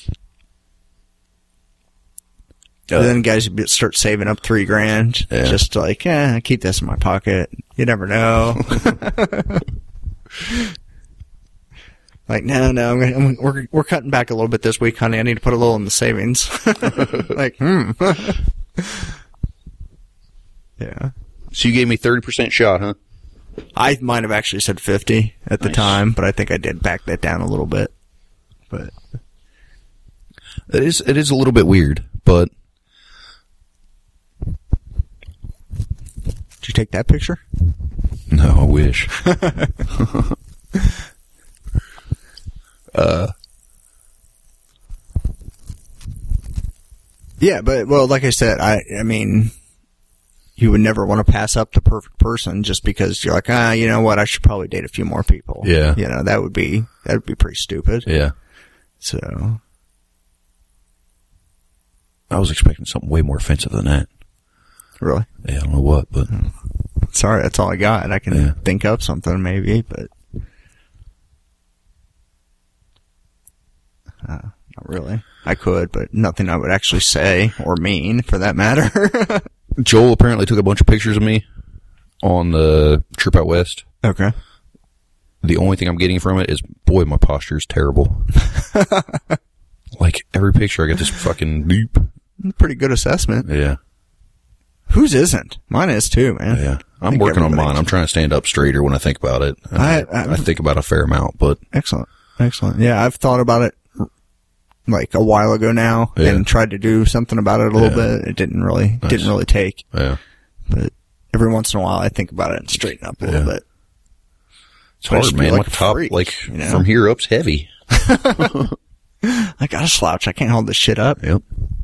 And then guys would start saving up three grand, Yeah. just like, eh, keep this in my pocket. You never know. Like, no, no, I'm gonna, I'm, we're we're cutting back a little bit this week, honey. I need to put a little in the savings. Like, hmm. Yeah, So you gave me thirty percent shot, huh? I might have actually said fifty at the Nice. time, but I think I did back that down a little bit. But It is it is a little bit weird, but did you take that picture? no, I wish. uh, Yeah, but well, like I said, I I mean, you would never want to pass up the perfect person just because you're like, ah, you know what, I should probably date a few more people. Yeah. You know, that would be that would be pretty stupid. yeah. So I was expecting something way more offensive than that. really, Yeah, I don't know what, but sorry, that's all I got. I can Yeah. think up something maybe, but uh, not really. I could, but nothing I would actually say or mean for that matter. Joel apparently took a bunch of pictures of me on the trip out west. Okay. The only thing I'm getting from it is, boy, my posture is terrible. Like, every picture I get this fucking deep. Pretty good assessment. Yeah, Whose isn't? Mine is too, man. yeah. I'm think working on everybody's- mine. I'm trying to stand up straighter when I think about it. I- I, I- I think about a fair amount, but Excellent. Excellent. Yeah, I've thought about it like a while ago now Yeah. and tried to do something about it a little Yeah. bit. It didn't really, Nice. didn't really take, yeah. but every once in a while I think about it and straighten up a little Yeah. bit. It's But I hard, just feel man. like My a top, freak, like, you know? from here up's heavy. I got a slouch. I can't hold this shit up. Yep.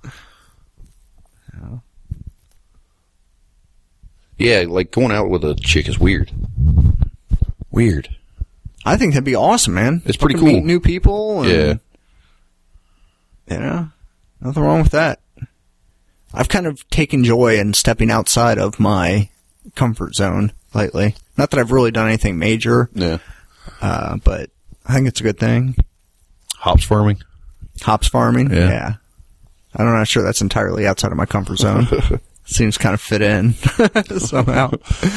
Yeah, like going out with a chick is weird. Weird. I think that'd be awesome, man. It's pretty Fucking cool. Meet new people. And, Yeah. You know, nothing wrong with that. I've kind of taken joy in stepping outside of my comfort zone lately. Not that I've really done anything major, Yeah. uh, but I think it's a good thing. Hops farming. Hops farming? Yeah. I'm not sure that's entirely outside of my comfort zone. Seems kind of fit in somehow.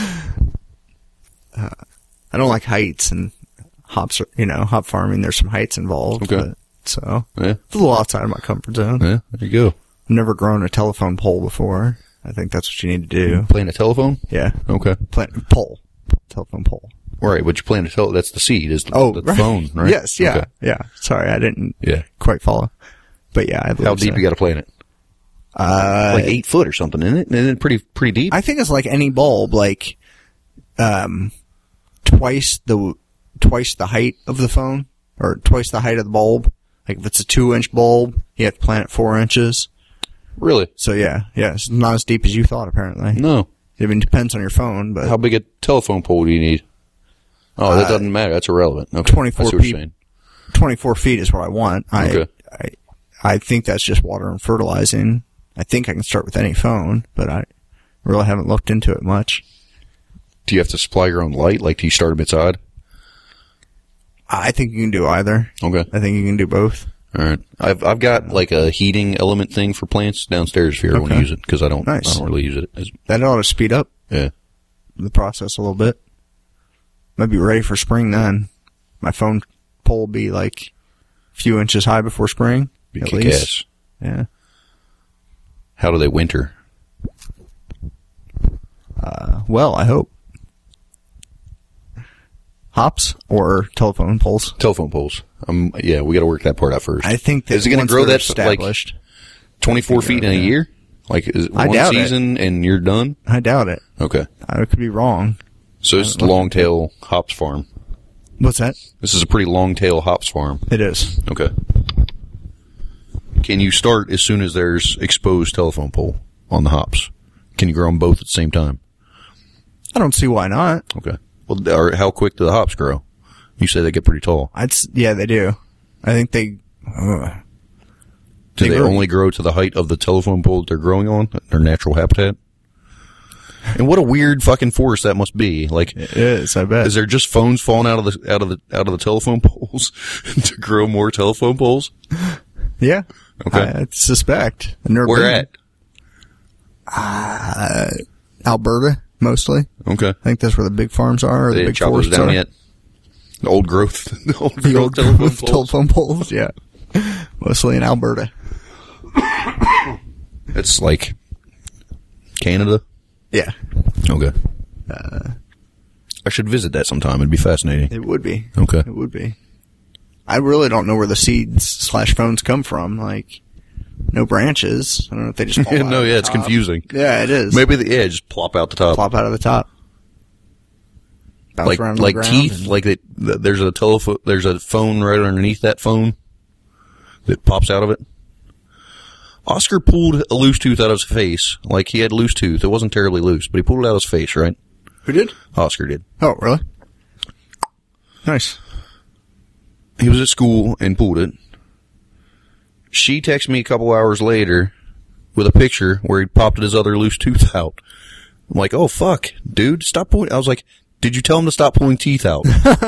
Uh, I don't like heights and hops, are, you know, hop farming. There's some heights involved. Okay. But, so Yeah. it's a little outside of my comfort zone. Yeah. There you go. I've never grown a telephone pole before. I think that's what you need to do. Playing a telephone? Yeah. Okay. Plant, pole. Telephone pole. Right, but you plan to tell that's the seed, is the, Oh, the right. phone, right? Yes, yeah, Okay. yeah. Sorry, I didn't Yeah. quite follow. But yeah, I believe How deep so. you got to plant it? Uh, Like eight foot or something, isn't it? Isn't it pretty pretty deep? I think it's like any bulb, like um, twice the twice the height of the phone, or twice the height of the bulb. Like if it's a two inch bulb, you have to plant it four inches. Really? So yeah, yeah, it's not as deep as you thought. Apparently, No. I mean, it depends on your phone, but How big a telephone pole do you need? Oh, that Uh, doesn't matter. That's irrelevant. Okay. twenty-four I see what feet. you're saying. twenty-four feet is what I want. I, Okay. I, I think that's just water and fertilizing. I think I can start with any phone, but I really haven't looked into it much. Do you have to supply your own light? Like, do you start them inside? I think you can do either. Okay. I think you can do both. All right. I've I've got like a heating element thing for plants downstairs if you ever want to Okay. use it, because I don't Nice. I don't really use it. As, That ought to speed up yeah. the process a little bit. Might be ready for spring then. My phone pole will be like a few inches high before spring. Be at kick least. ass. Yeah. How do they winter? Uh, well, I hope. Hops or telephone poles? Telephone poles. Um. Yeah, we got to work that part out first. I think that Is it going to once grow they're that like established? twenty-four feet in a yeah. year? Like is it I one doubt it. season and you're done? I doubt it. Okay. I could be wrong. So this is haven't looked long tail hops farm. What's that? This is a pretty long tail hops farm. It is. Okay. Can you start as soon as there's exposed telephone pole on the hops? Can you grow them both at the same time? I don't see why not. Okay. Well, or how quick do the hops grow? You say they get pretty tall. I'd s- yeah, they do. I think they. Uh, Do They they, grow- only grow to the height of the telephone pole that they're growing on, their natural habitat? And what a weird fucking forest that must be. Like, it is. I bet. is there just phones falling out of the out of the out of the telephone poles to grow more telephone poles? Yeah. Okay. I, I suspect. I've never Where been- at? Alberta, mostly. Okay. I think that's where the big farms are. Or They the didn't big chop those forests down are. yet. The old growth, the old The growth old telephone growth poles. telephone poles. Yeah. Mostly in Alberta. It's like Canada. Yeah. Okay. I should visit that sometime. It'd be fascinating. It would be. Okay. It would be. I really don't know where the seeds slash phones come from. Like, no branches. I don't know if they just fall out no, of yeah, the it's top. confusing. Yeah, it is. Maybe the edge plop out the top. Plop out of the top. Bounce like around on the like ground teeth. and- Like they, th- there's a telephone. There's a phone right underneath that phone that pops out of it. Oscar pulled a loose tooth out of his face. Like he had a loose tooth. It wasn't terribly loose, but he pulled it out of his face. Right? Who did? Oscar did. Oh, really? Nice. He was at school and pulled it. She texted me a couple hours later with a picture where he popped his other loose tooth out. I'm like, oh, fuck, dude, stop pulling. I was like, did you tell him to stop pulling teeth out?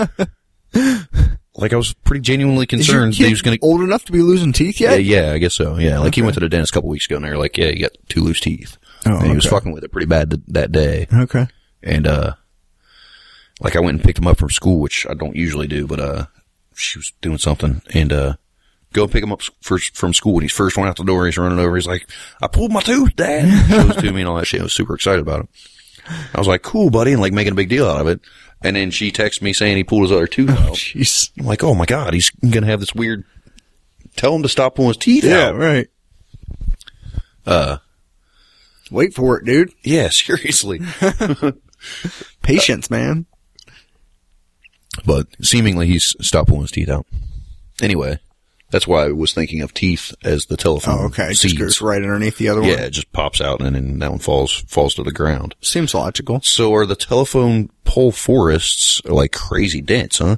Like, I was pretty genuinely Is your concerned that kid he was going to. old enough to be losing teeth Yeah, yet? yeah, I guess so. Yeah, like he Okay. went to the dentist a couple weeks ago and they were like, yeah, you got two loose teeth. Oh, and he was okay. fucking with it pretty bad th- that day. Okay. And, uh, like I went and picked him up from school, which I don't usually do, but, uh, she was doing something and, uh, go pick him up first from school. And he's first one out the door. He's running over. He's like, I pulled my tooth, Dad. Shows it to me and all that shit. I was super excited about it. I was like, cool, buddy. And like making a big deal out of it. And then she texted me saying he pulled his other tooth out. Jeez. I'm like, oh my God, he's going to have this weird, tell him to stop pulling his teeth Yeah, out. right. Uh, Wait for it, dude. yeah, seriously. Patience, man. But seemingly he's stopped pulling his teeth out. Anyway, that's why I was thinking of teeth as the telephone Oh, okay. It just seeds. goes right underneath the other one. Yeah, it just pops out and then that one falls falls to the ground. Seems logical. So are the telephone pole forests like crazy dense, huh?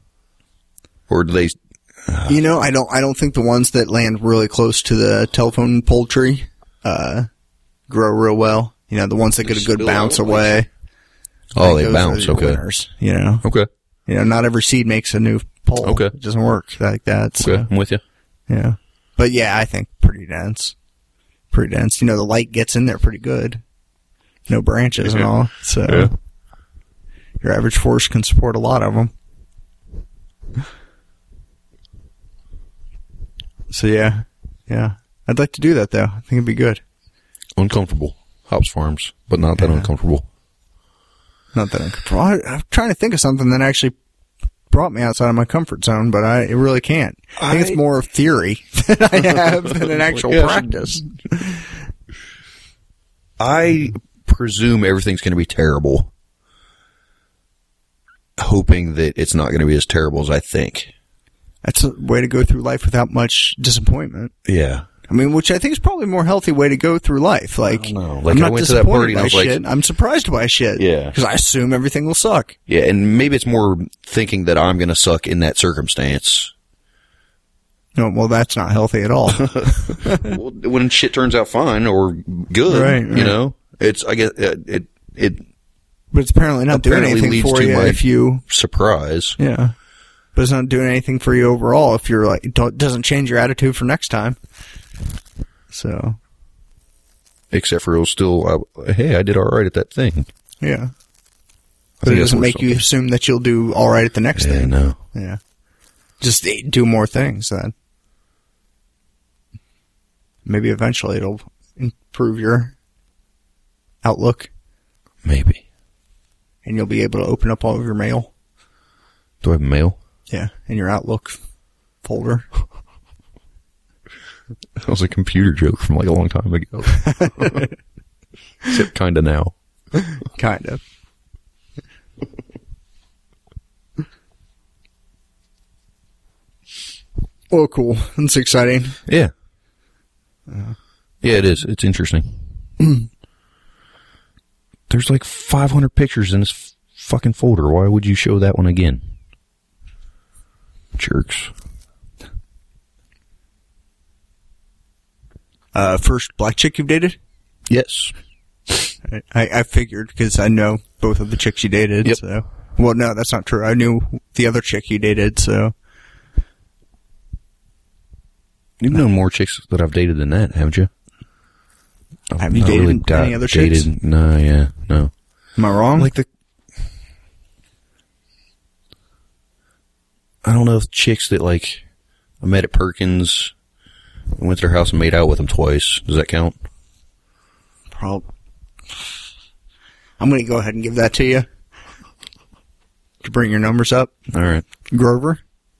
Or do they? You know, I don't. I don't think the ones that land really close to the telephone pole tree uh, grow real well. You know, the ones that get a They good spill bounce out, like- away. Oh, like they those bounce. are your Okay. winners, you know, Okay. you know, not every seed makes a new pole. Okay. It doesn't work like that. So, Okay. I'm with you. yeah. But yeah, I think pretty dense. Pretty dense. You know, the light gets in there pretty good. No branches and Yeah. all. So Yeah. your average forest can support a lot of them. So yeah, yeah. I'd like to do that though. I think it'd be good. Uncomfortable. Hops farms, but not that Yeah. uncomfortable. Not that uncomfortable. I, I'm trying to think of something that actually brought me outside of my comfort zone, but I it really can't. I think I- it's more of theory that I have than an actual Yeah. practice. I presume everything's going to be terrible, hoping that it's not going to be as terrible as I think. That's a way to go through life without much disappointment. Yeah. I mean, which I think is probably a more healthy way to go through life. Like, I don't know. Like, I'm I not went to that disappointed party and by I was like- shit. I'm surprised by shit. Yeah. Because I assume everything will suck. Yeah, and maybe it's more thinking that I'm going to suck in that circumstance. No, well, that's not healthy at all. Well, when shit turns out fine or good, Right, right. you know, it's, I guess, it, it, it But it's apparently not doing Apparently anything leads for to you my- if you, surprise. yeah. But it's not doing anything for you overall if you're like, it don't, doesn't change your attitude for next time. So, Except for it'll still, uh, hey, I did all right at that thing. yeah. I But think it that's doesn't worth make you something. assume that you'll do all right at the next Yeah, thing. no. Yeah. Just do more things then. Maybe eventually it'll improve your outlook Maybe. and you'll be able to open up all of your mail. Do I have mail? Yeah. In your Outlook folder. That was a computer joke from like a long time ago. Except kinda now. Kind of. Well, cool. That's exciting. Yeah. Yeah, it is. It's interesting. There's like five hundred pictures in this f- fucking folder. Why would you show that one again? Jerks. Uh, first black chick you've dated? Yes. I, I figured because I know both of the chicks you dated. Yep. So, well, no, that's not true. I knew the other chick you dated. So, You've known more chicks that I've dated than that, haven't you? I've Have you not dated da- any other chicks? dated, No, yeah, no. am I wrong? Like the, I don't know if chicks that like I met at Perkins, went to their house and made out with them twice. Does that count? Prob- I'm going to go ahead and give that to you. To bring your numbers up, All right. Grover.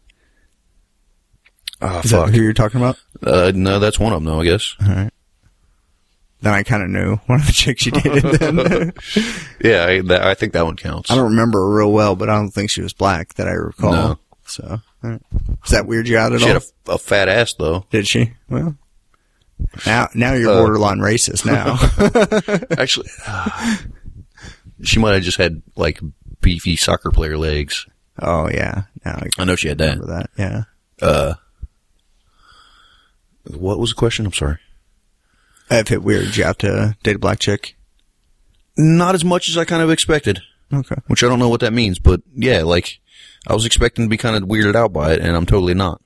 Ah, Is fuck. that who you're talking about? Uh, no, that's one of them, though, I guess. All right. Then I kind of knew one of the chicks you dated. Then Yeah, I, that, I think that one counts. I don't remember her real well, but I don't think she was black that I recall. No. So, all right. Does that weird you out at She all? had a, a fat ass, though. Did she? Well, now now you're Uh, borderline racist now. Actually, she might have just had, like, beefy soccer player legs. Oh yeah, now I I know she had that. remember that. Yeah. Uh, what was the question? I'm sorry. If it weird you out to date a black chick. Not as much as I kind of expected, Okay. which I don't know what that means, but yeah, like, I was expecting to be kind of weirded out by it, and I'm totally not.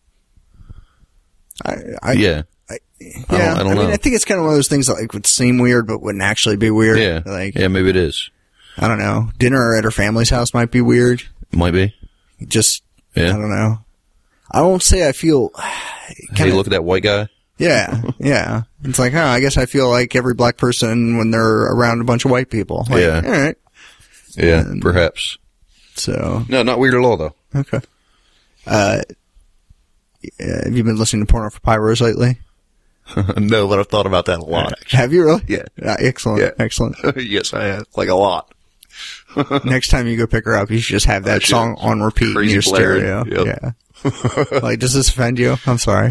I, I yeah. I, I yeah. don't- I don't mean, know. I think it's kind of one of those things that like would seem weird, but wouldn't actually be weird. Yeah. Like, yeah, maybe it is. I don't know. Dinner at her family's house might be weird. Might be. Just, Yeah. I don't know. I won't say I feel. Hey, Kinda, look at that white guy. Yeah, yeah. It's like, oh, I guess I feel like every black person when they're around a bunch of white people. Like, Yeah. all right. Yeah, And- perhaps. So, No, not weird at all, though. okay. Uh, yeah, have you been listening to Porno for Pyros lately? No, but I've thought about that a lot. Have you really? Yeah. Uh, excellent. Yeah. Excellent. Yes, I have. Like a lot. Next time you go pick her up, you should just have I that should. song on repeat in Crazy your blaring. stereo. Yep. Yeah. Like, does this offend you? I'm sorry.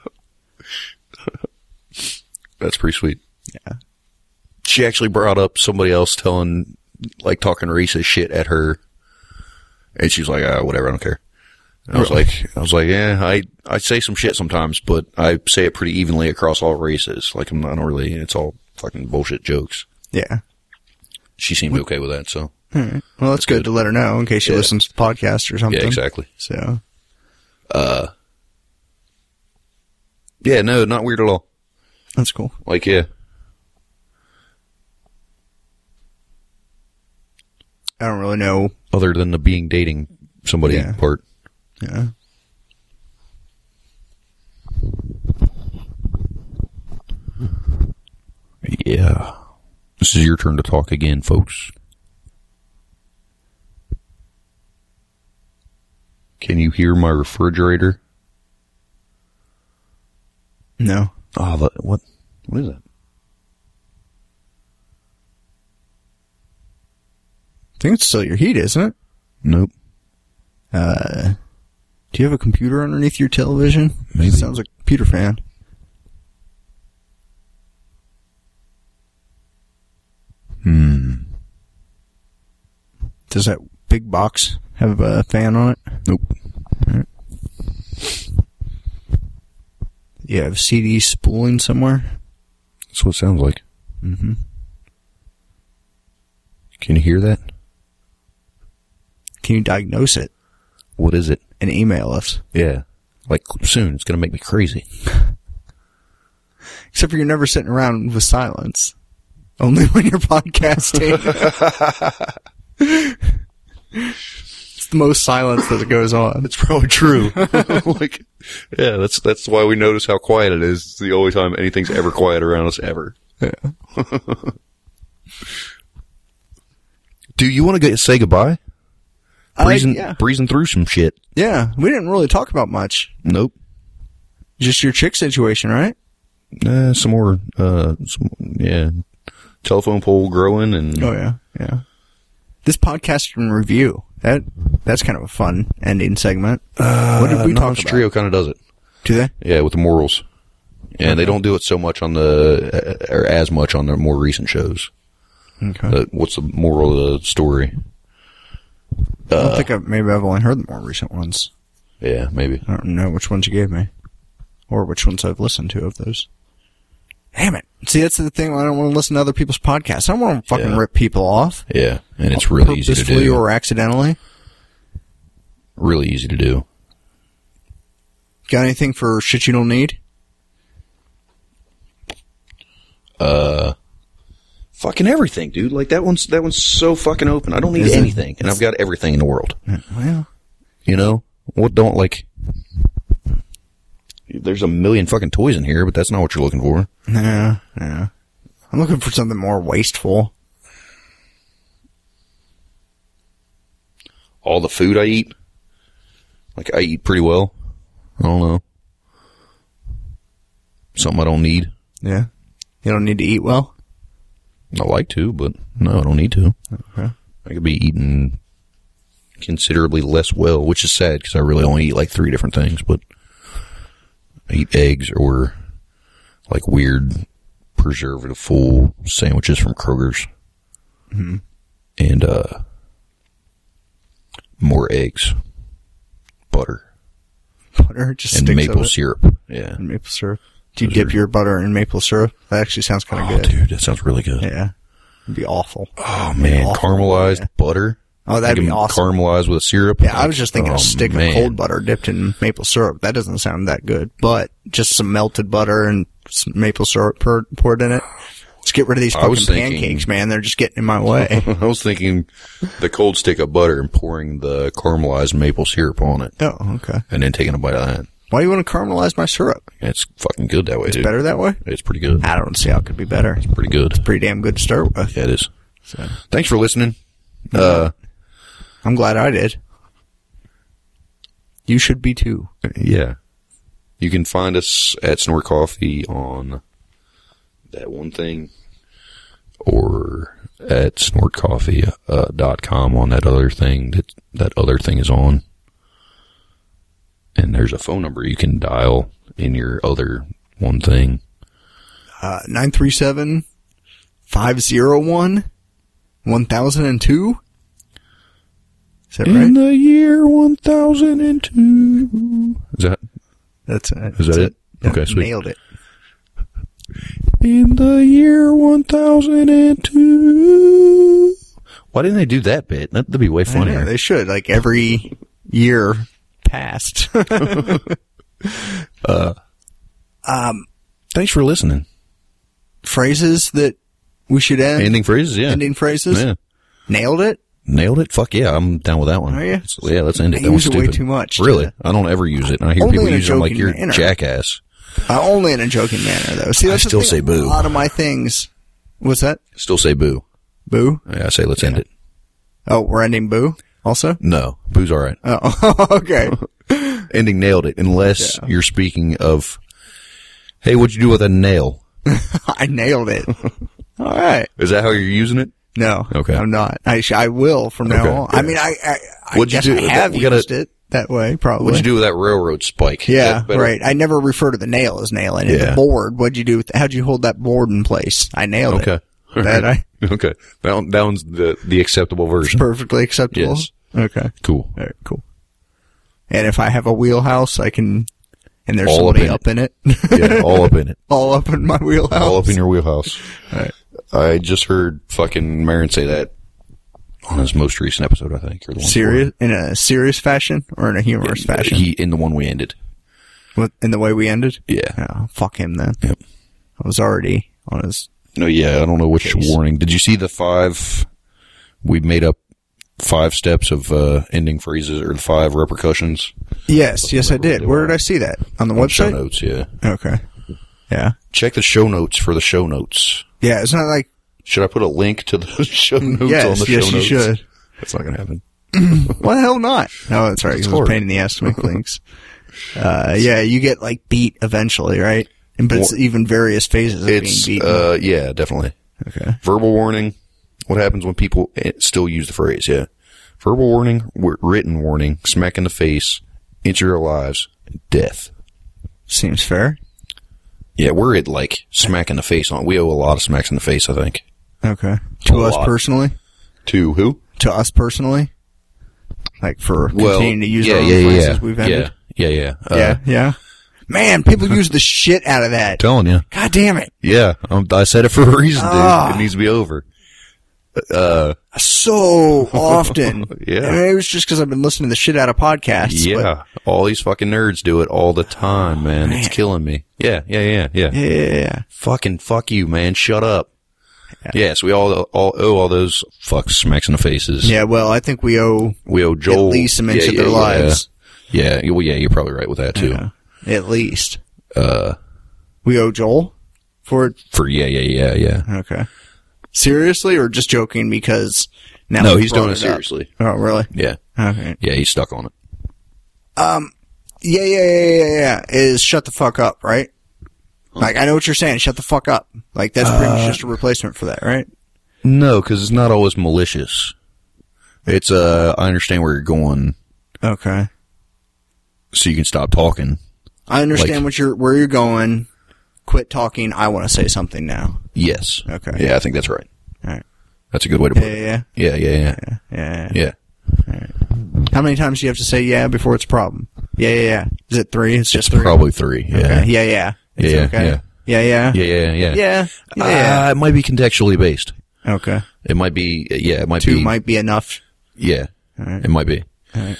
That's pretty sweet. Yeah. She actually brought up somebody else telling, like, talking racist shit at her. And she's like, ah, whatever, I don't care. And I was like, I was like, yeah, I, I say some shit sometimes, but I say it pretty evenly across all races. Like, I'm not, I don't really, it's all fucking bullshit jokes. Yeah. She seemed okay with that, so. All right. Well, that's good, good. to let her know in case she Yeah. listens to the podcast or something. Yeah, exactly. So, Uh, yeah, no, not weird at all. that's cool. Like, yeah. I don't really know. Other than the being dating somebody Yeah. part. Yeah. Yeah. This is your turn to talk again, folks. Can you hear my refrigerator? No. Oh, the, what? What is that? I think it's still your heat, isn't it? Nope. Uh, do you have a computer underneath your television? Maybe. Sounds like a computer fan. Hmm. Does that big box have a fan on it? Nope. Right. You have C D spooling somewhere? That's what it sounds like. Mm-hmm. Can you hear that? Can you diagnose it What is it? and email us? Yeah. Like, soon. It's going to make me crazy. Except for you're never sitting around with silence. Only when you're podcasting. It's the most silence that it goes on. It's probably true. Like, yeah, that's that's why we notice how quiet it is. It's the only time anything's ever quiet around us ever. Yeah. Do you want to get, say goodbye? Breezing, I, yeah. breezing through some shit. Yeah, we didn't really talk about much. Nope. Just your chick situation, right? Uh, some more, uh, some, yeah, telephone pole growing and... Oh, yeah, yeah. This podcast in review, that that's kind of a fun ending segment. Uh, what did we talk Knowledge about? Trio kind of does it. Do they? Yeah, with the morals. And Okay. they don't do it so much on the, uh, or as much on the more recent shows. Okay. Uh, what's the moral of the story? I don't think I've, maybe I've only heard the more recent ones. Yeah, maybe. I don't know which ones you gave me. Or which ones I've listened to of those. Damn it. See, that's the thing. I don't want to listen to other people's podcasts. I don't want to fucking Yeah. rip people off. Yeah, and it's really easy to Purposefully do. or accidentally. Really easy to do. Got anything for shit you don't need? Uh, fucking everything, dude. Like that one's that one's so fucking open. I don't need Is it? anything, and I've got everything in the world. Well, You know what? Don't like. There's a million fucking toys in here, but that's not what you're looking for. yeah, yeah. I'm looking for something more wasteful. All the food I eat, like I eat pretty well. I don't know. Something I don't need. Yeah. You don't need to eat well? I like to, but no, I don't need to. Okay. I could be eating considerably less well, which is sad because I really only eat like three different things, but I eat eggs or like weird preservative full sandwiches from Kroger's. Mm-hmm. And, uh, more eggs, butter, Butter just and sticks maple of it. syrup. Yeah. And maple syrup. Do you Those dip are- your butter in maple syrup? That actually sounds kind of Oh, good. dude, that sounds really good. Yeah. It'd be awful. Oh, man. Awful, Caramelized yeah. butter. Oh, that'd You be can awesome. Caramelize with syrup. Yeah, I was just thinking Oh, a stick man. of cold butter dipped in maple syrup. That doesn't sound that good. But just some melted butter and some maple syrup pour- poured in it. Let's get rid of these I fucking was thinking- pancakes, man. They're just getting in my way. I was thinking the cold stick of butter and pouring the caramelized maple syrup on it, Oh, okay. and then taking a bite of that. Why do you want to caramelize my syrup? It's fucking good that way, It's dude. better that way? It's pretty good. I don't see how it could be better. It's Pretty good. pretty damn good to start with. Yeah, it is. So, Thanks for listening. Uh, I'm glad I did. You should be too. yeah. You can find us at Snort Coffee on that one thing, or at snort coffee dot com on that other thing that that other thing is on. And there's a phone number you can dial in your other one thing. Uh, nine three seven, five oh one, one thousand two? Is that In right? the year one thousand two. Is that? That's it. Is that it? Yeah, Okay, sweet. Nailed it. In the year one thousand two. Why didn't they do that bit? That'd be way I know, funnier. they should. Like every year past. uh, um, thanks for listening. phrases that we should end. Ending phrases, yeah. Ending phrases. Yeah. Nailed it. Nailed it? Fuck yeah, I'm down with that one. Are you? Let's- yeah, let's end it. I That one's use it way stupid. too much. Really? to- I don't ever use it. And I hear Only people in a use it. I'm like, joking you're a manner. jackass. Uh, only in a joking manner, though. See, I that's the still thing. say boo. A lot of my things. What's that? Still say boo. Boo? Yeah, I say let's end it. Oh, we're ending boo also? No, boo's all right. Oh, okay. Ending nailed it, unless Yeah. you're speaking of, hey, what'd you do with a nail? I nailed it. All right. Is that how you're using it? No. Okay. I'm not. I, sh- I will from now Okay, on. yeah. I mean, I, I, I What'd you guess do I with have that? We gotta- used it that way, probably. What'd you do with that railroad spike? Is Yeah, that better? right. I never refer to the nail as nailing it. Yeah. The board, what'd you do with, how'd you hold that board in place? I nailed Okay. it. that I Okay. That, one, that one's the, the acceptable it's version. perfectly acceptable. Yes. Okay. Cool. All right, cool. And if I have a wheelhouse, I can, and there's All up somebody in up in it. Yeah, all up in it. All up in my wheelhouse. All up in your wheelhouse. All right. I just heard fucking Marin say that on his most recent episode, I think. Or the one Serious, in a serious fashion or in a humorous before. fashion? He, in the one we ended. What, in the way we ended? Yeah. Oh, fuck him then. Yep. I was already on his. No, yeah, I don't know which Case. warning. Did you see the five? We made up five steps of uh, ending phrases or the five repercussions. Yes, yes, I did. Where did I see that? On the On show website? notes, yeah. Okay. Yeah. Check the show notes for the show notes. Yeah, it's not like. Should I put a link to the show notes Yes, on the yes, show you notes? should. That's not going to happen. Why the hell not? No, that's right. It's It was a hard. pain in the ass to make links. Uh, yeah, you get like beat eventually, right? And but it's Well, even various phases of It's, being beaten. uh, yeah, definitely. Okay. Verbal warning. What happens when people eh, still use the phrase, yeah. Verbal warning, w- written warning, smack in the face, inch of your lives, death. Seems fair. Yeah, we're at like smack in the face on. We owe a lot of smacks in the face, I think. Okay. To A us lot. personally? To who? To us personally? Like for Well, continuing to use yeah, our own yeah, yeah, phrases yeah. we've ended? Yeah, yeah, yeah. Uh, Yeah, yeah. Man, people use the shit out of that. Telling you. God damn it. Yeah, um, I said it for a reason, dude. Ah. It needs to be over. Uh, So often. Yeah. And it was just because I've been listening to the shit out of podcasts. yeah. All these fucking nerds do it all the time, man. It's killing me. Yeah, yeah, yeah, yeah. But, yeah, yeah, yeah. Fucking fuck you, man. Shut up. Yeah. Yes, we all, all owe all those fucks smacks in the faces. Yeah, well, I think we owe We owe Joel. at least some inch yeah, of their yeah, lives. Yeah. yeah. Well, yeah, you're probably right with that too. Yeah. At least. Uh, We owe Joel for it? for, yeah, yeah, yeah, yeah. Okay. Seriously or just joking because now No, we've he's brought doing it up? seriously. Oh, really? Yeah. Okay. Yeah, he's stuck on it. Um, yeah, yeah, yeah, yeah, yeah. Is shut the fuck up, right? Like, I know what you're saying. Shut the fuck up. Like, that's pretty Uh, much just a replacement for that, right? No, because it's not always malicious. It's, uh, I understand where you're going, Okay. so you can stop talking. I understand Like- what you're, where you're going. Quit talking. I want to say something now. Yes. Okay. Yeah, I think that's right. All right. That's a good way to put Yeah, it. yeah, Yeah, yeah, yeah. yeah. Yeah. Yeah. How many times do you have to say yeah before it's a problem? Yeah, yeah, yeah. Is it three? It's just It's three. probably three. Yeah. Okay. Yeah, yeah. It's Yeah, okay. yeah. Yeah, yeah. Yeah, yeah, yeah. Yeah. Yeah, yeah. Uh, it might be contextually based. Okay. It might be, yeah, it might Two be. might be enough. Yeah. All right. It might be. All right.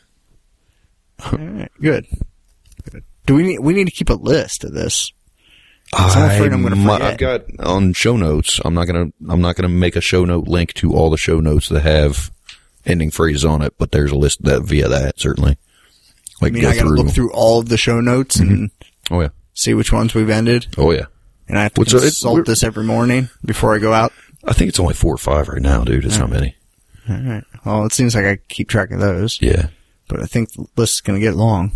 All right. Good. Good. Do we need, we need to keep a list of this? I'm afraid I'm gonna mi- forget. I've got on show notes. I'm not gonna. I'm not gonna make a show note link to all the show notes that have ending phrases on it. But there's a list that via that certainly. Like I mean, go I gotta through. look through all of the show notes and Oh yeah. see which ones we've ended. Oh yeah. And I have to What's- it's- consult we're- this every morning before I go out. I think it's only four or five right now, dude. It's not many. All right. Well, it seems like I keep track of those, Yeah. but I think the list is going to get long.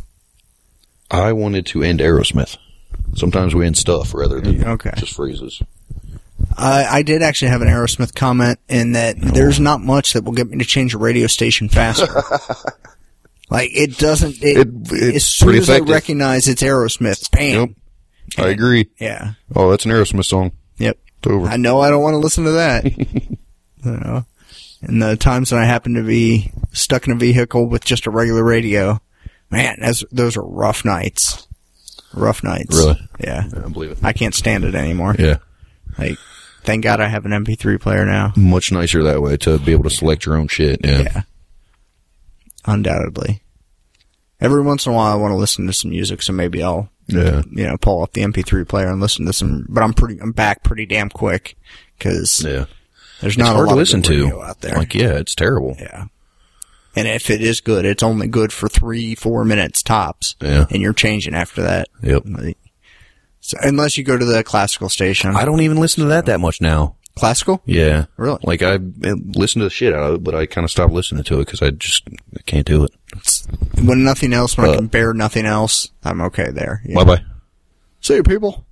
I wanted to end Aerosmith. Sometimes we end stuff rather than Okay. just phrases. I, I did actually have an Aerosmith comment in that there's not much that will get me to change a radio station faster. Like, it doesn't, it, It- it's as soon pretty as I effective. recognize it's Aerosmith, bam. Yep. I agree. Yeah. Oh, that's an Aerosmith song. Yep. It's over. I know I don't want to listen to that. You know, and the times that I happen to be stuck in a vehicle with just a regular radio, man, those, those are rough nights. Rough nights. Really? Yeah. I don't believe it. I can't stand it anymore. Yeah. Like, thank God I have an M P three player now. Much nicer that way to be able to select your own shit. Yeah. Yeah. Undoubtedly. Every once in a while I want to listen to some music, so maybe I'll, Yeah. you know, pull up the M P three player and listen to some, but I'm pretty, I'm back pretty damn quick, cause Yeah. there's It's not a hard lot to of listen good to. radio out there. Like, yeah, it's terrible. Yeah. And if it is good, it's only good for three, four minutes tops. Yeah. And you're changing after that. Yep. So unless you go to the classical station. I don't even listen to that that much now. Classical? Yeah. Really? Like, I listen to the shit out of it, but I kind of stopped listening to it because I just I can't do it. It's, when nothing else, when I Uh, can bear nothing else, I'm okay there. Yeah. Bye-bye. See you, people.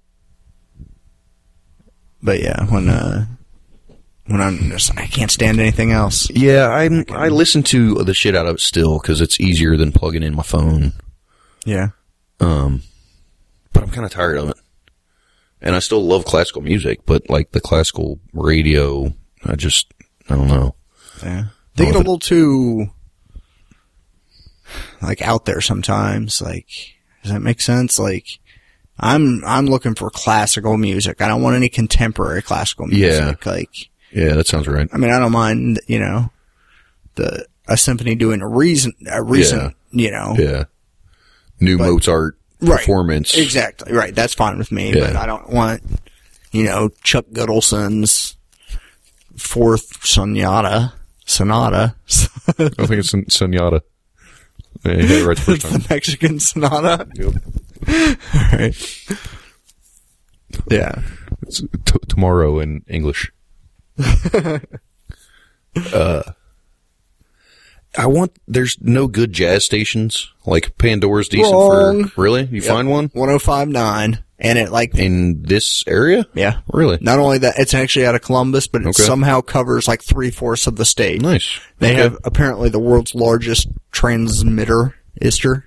But yeah, when, uh, when I'm just, I can't stand anything else. Yeah, I I listen to the shit out of it still because it's easier than plugging in my phone. Yeah. Um, but I'm kind of tired of it. And I still love classical music, but like the classical radio, I just, I don't know. Yeah. They get a little too, like, out there sometimes. Like, does that make sense? Like, I'm, I'm looking for classical music. I don't want any contemporary classical music. Yeah. Like, yeah, that sounds right. I mean, I don't mind, you know, the, a symphony doing a reason, a recent, yeah. you know. Yeah. New but, Mozart performance. Right. Exactly. Right. That's fine with me, yeah. but I don't want, you know, Chuck Goodson's fourth sonata. Sonata. I think it's Sonata. Yeah, you had it right the first time. The Mexican sonata. Yep. All right. Yeah. It's t- tomorrow in English. uh, I want. There's no good jazz stations. Like Pandora's decent Wrong. for. Really? You yep. find one? one oh five point nine. And it like in this area? Yeah. Really? Not only that, it's actually out of Columbus, but it okay. somehow covers like three fourths of the state. Nice. They okay. have apparently the world's largest transmitter, Ister,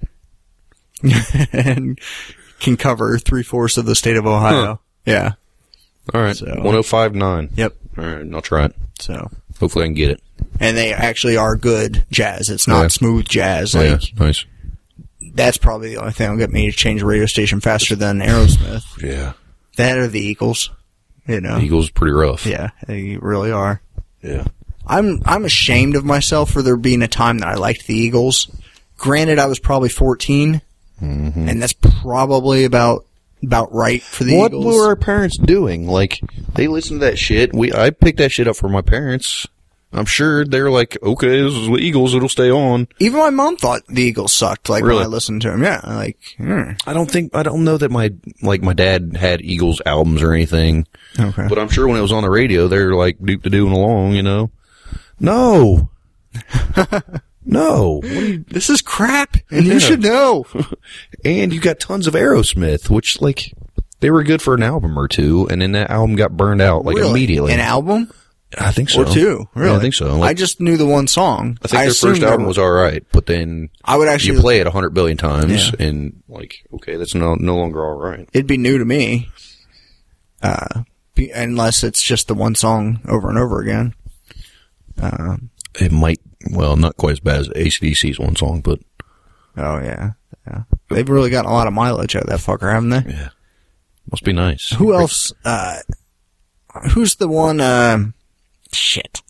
and can cover three fourths of the state of Ohio. Huh. Yeah. All right. So, one oh five point nine. Yep. All right. I'll try it. So hopefully I can get it. And they actually are good jazz. It's not yeah. smooth jazz. Oh, like, yeah. Nice. That's probably the only thing that'll get me to change the radio station faster than Aerosmith. Yeah. That or the Eagles. You know. The Eagles are pretty rough. Yeah, they really are. Yeah. I'm I'm ashamed of myself for there being a time that I liked the Eagles. Granted, I was probably fourteen, mm-hmm. and that's probably about about right for the what Eagles. What were our parents doing? Like, they listened to that shit. We I picked that shit up for my parents. I'm sure they're like, okay, this is the Eagles, it'll stay on. Even my mom thought the Eagles sucked, like, really? when I listened to them. Yeah, like, hmm. I don't think, I don't know that my, like, my dad had Eagles albums or anything. Okay. But I'm sure when it was on the radio, they're like, doop-de-doing along, you know? No. No. What are you, this is crap, and yeah. you should know. And you got tons of Aerosmith, which, like, they were good for an album or two, and then that album got burned out, like, really? immediately. An album? I think so. Or two, really. Yeah, I think so. Like, I just knew the one song. I think I their first album were, was alright, but then I would actually, you play it a hundred billion times, yeah. and like, okay, that's no no longer alright. It'd be new to me, uh, be, unless it's just the one song over and over again. Um, it might, well, not quite as bad as A C D C's one song, but oh yeah, yeah, they've really gotten a lot of mileage out of that fucker, haven't they? Yeah, must be nice. Who else? Uh, who's the one? Uh, Shit.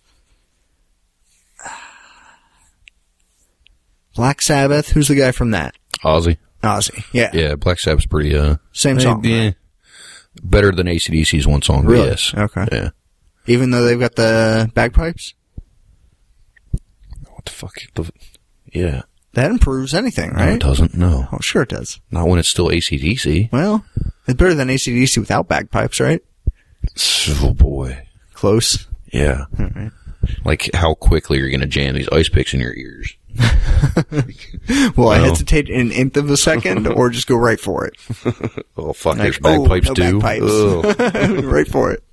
Black Sabbath? Who's the guy from that? Ozzy. Ozzy, yeah. Yeah, Black Sabbath's pretty, uh... Same song. Yeah. Right? Better than A C D C's one song, really? Yes. Okay. Yeah. Even though they've got the bagpipes? What the fuck? The, yeah. That improves anything, right? No, it doesn't, no. Oh, sure it does. Not when it's still A C D C. Well, it's better than A C D C without bagpipes, right? Oh, boy. Close. Yeah. All right. Like, how quickly you're going to jam these ice picks in your ears. Will I hesitate an nth of a second, or just go right for it? Oh, fuck, like, there's bagpipes, oh, no too? Bagpipes. Right for it.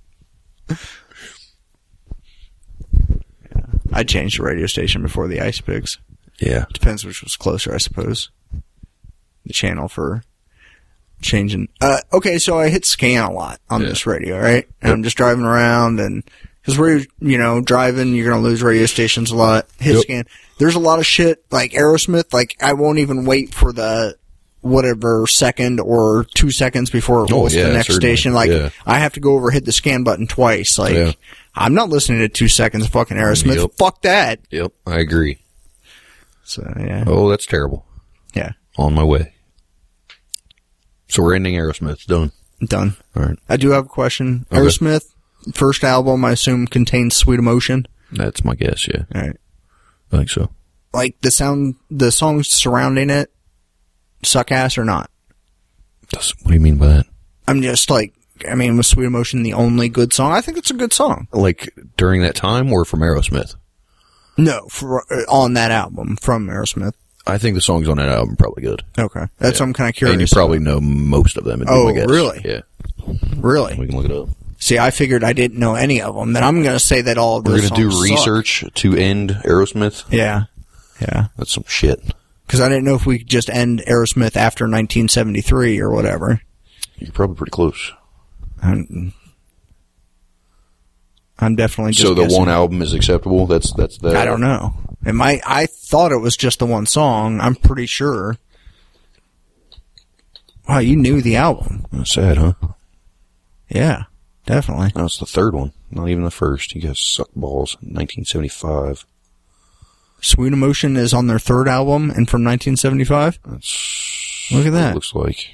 Yeah. I'd change the radio station before the ice picks. Yeah. Depends which was closer, I suppose. The channel for changing. Uh, okay, so I hit scan a lot on yeah. this radio, right? And yep. I'm just driving around, and because we're, you know, driving, you're going to lose radio stations a lot. Hit yep. scan. There's a lot of shit, like Aerosmith, like, I won't even wait for the whatever second or two seconds before it rolls oh, yeah, to the next certainly. station. Like, yeah. I have to go over, hit the scan button twice. Like, yeah. I'm not listening to two seconds of fucking Aerosmith. Yep. Fuck that. Yep, I agree. So, yeah. Oh, that's terrible. Yeah. On my way. So we're ending Aerosmith. Done. Done. All right. I do have a question. Okay. Aerosmith, first album, I assume, contains Sweet Emotion. That's my guess, yeah. All right. I think so. Like, the sound, the songs surrounding it suck ass or not? That's, what do you mean by that? I'm just like, I mean, was Sweet Emotion the only good song? I think it's a good song. Like, during that time or from Aerosmith? No, for, uh, on that album from Aerosmith. I think the songs on that album are probably good. Okay. That's yeah. what I'm kind of curious. And you probably know most of them. Would be Oh, my guess. really? Yeah. Really? We can look it up. See, I figured I didn't know any of them. Then I'm going to say that all of We're those going to do songs research suck. to end Aerosmith. Yeah. Yeah. That's some shit. Because I didn't know if we could just end Aerosmith after nineteen seventy-three or whatever. You're probably pretty close. I'm, I'm definitely just So the guessing. one album is acceptable? That's that's that. I don't know. It might. I thought it was just the one song. I'm pretty sure. Wow, you knew the album. That's sad, huh? Yeah, definitely. No, it's the third one. Not even the first. You guys suck balls. nineteen seventy-five. Sweet Emotion is on their third album and from nineteen seventy-five. That's Look at what that. It looks like.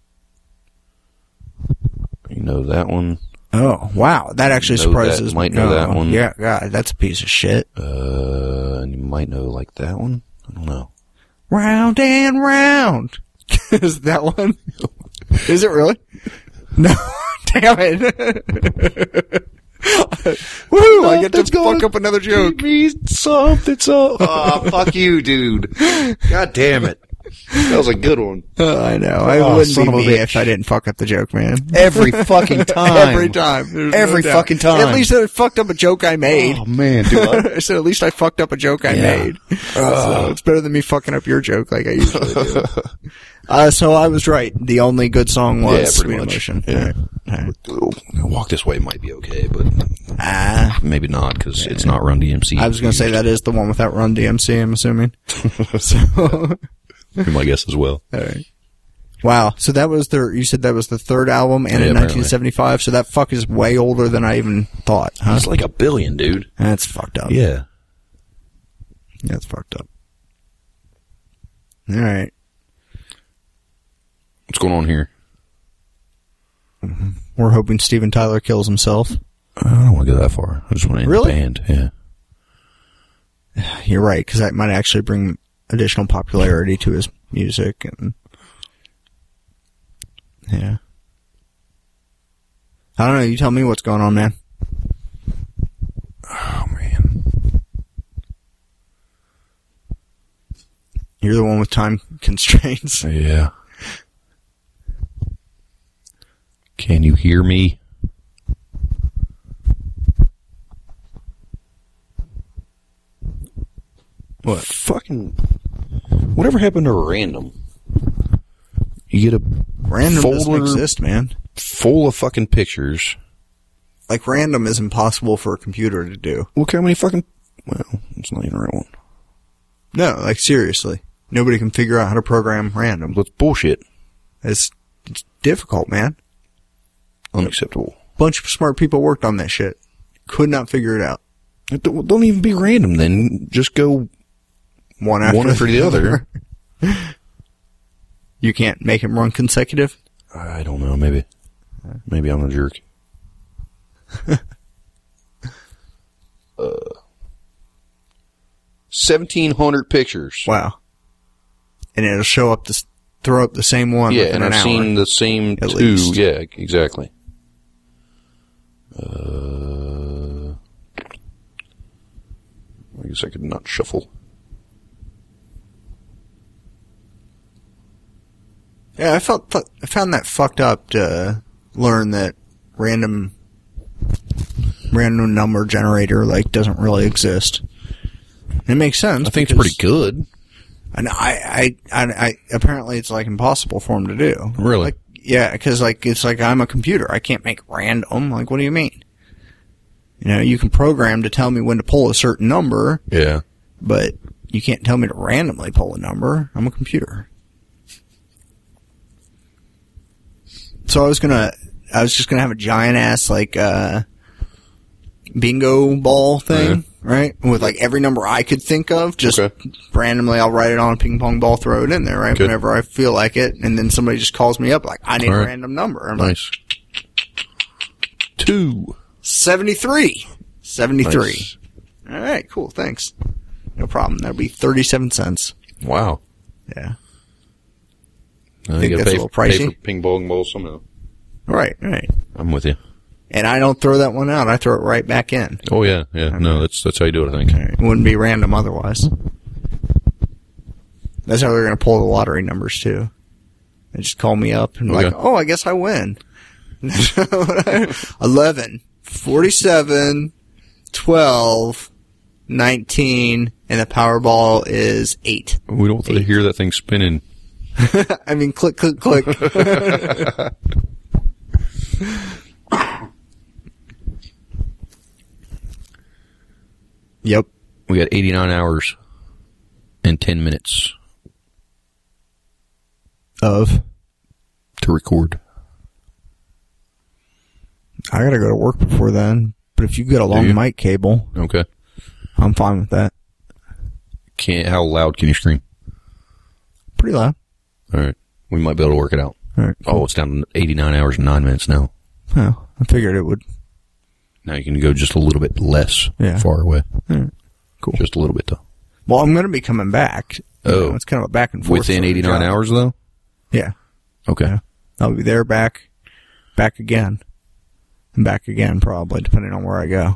You know that one. Oh, wow. That actually Know surprises that- might me. know No. that one. Yeah, God, that's a piece of shit. Uh, and you might know like that one. I don't know. Round and round. Is that one? Is it really? No. Damn it. Woo! I get to fuck up another joke. Me something, so. Oh, fuck you, dude. God damn it. That was a good one. Oh, I know. I Oh, wouldn't son be of a me bitch. if I didn't fuck up the joke, man. Every fucking time. Every time. There's Every no doubt. fucking time. At least I fucked up a joke I made. Oh, man, do I? I said, at least I fucked up a joke I Yeah. made. So it's better than me fucking up your joke like I usually do. uh, so I was right. The only good song was Yeah, Sweet pretty much. Emotion. Yeah. All right. All right. Walk This Way might be okay, but Ah, maybe not, because it's not Run D M C. I was going to say that is the one without Run D M C, I'm assuming. So, Be my guess as well. all right. Wow. So that was their, you said that was the third album and Yeah, in apparently. nineteen seventy-five. So that fuck is way older than I even thought, huh? It's like a billion, dude. That's fucked up. Yeah. That's fucked up. All right. What's going on here? We're hoping Steven Tyler kills himself. I don't want to go that far. I just want to end Really? the band. Yeah. You're right, because that might actually bring additional popularity to his music. And yeah. I don't know. You tell me what's going on, man. Oh, man. You're the one with time constraints. Yeah. Can you hear me? What? Fucking. Whatever happened to random? You get a Random doesn't folder exist, man. full of fucking pictures. Like, random is impossible for a computer to do. Look how many fucking. Well, it's not even the right one. No, like, seriously. Nobody can figure out how to program random. That's bullshit. It's, it's difficult, man. Unacceptable. Bunch of smart people worked on that shit. Could not figure it out. It don't, don't even be random then. Just go One after, one after the other. You can't make them run consecutive? I don't know. Maybe. Maybe I'm a jerk. uh, seventeen hundred pictures. Wow. And it'll show up this, throw up the same one Yeah, within and an I've hour. seen the same At two. least. Yeah, exactly. Uh, I guess I could not shuffle. Yeah, I felt th- I found that fucked up to learn that random random number generator like doesn't really exist. It makes sense. I think it's because- pretty good. And I, I, I, I, apparently it's like impossible for him to do. Really? Like, yeah, because like it's like I'm a computer. I can't make random. Like, what do you mean? You know, you can program to tell me when to pull a certain number, Yeah. but you can't tell me to randomly pull a number. I'm a computer. So I was gonna, I was just gonna have a giant ass like uh, bingo ball thing, right? With like every number I could think of, just Okay. randomly I'll write it on a ping pong ball, throw it in there, right? Good. Whenever I feel like it, and then somebody just calls me up like, I need All right. a random number. I'm like, Nice. Two. seventy-three. seventy-three. Nice. All right, cool, thanks. No problem. That'll be thirty-seven cents. Wow. Yeah. I Think gotta that's pay, a little pay pricey? for ping pong balls somehow. Right, right. I'm with you. And I don't throw that one out. I throw it right back in. Oh yeah, yeah. No, that's that's how you do it. I think. It wouldn't be random otherwise. That's how they're going to pull the lottery numbers too. They just call me up and Okay. like, oh, I guess I win. eleven, forty-seven, twelve, nineteen, and the Powerball is eight. We don't have to hear that thing spinning. I mean, click, click, click. Yep. We got eighty-nine hours and ten minutes Of? to record. I gotta go to work before then. But if you get a long you? mic cable, Okay. I'm fine with that. Can how loud can you scream? Pretty loud. All right. We might be able to work it out. All right. Oh, it's down to eighty-nine hours and nine minutes now. Oh, I figured it would. Now you can go just a little bit less Yeah. far away. All right. Cool. Just a little bit, though. Well, I'm going to be coming back. You Oh. know, it's kind of a back and forth. Within sort of eighty-nine job. hours, though? Yeah. Okay. Yeah. I'll be there, back, back again, and back again, probably, depending on where I go.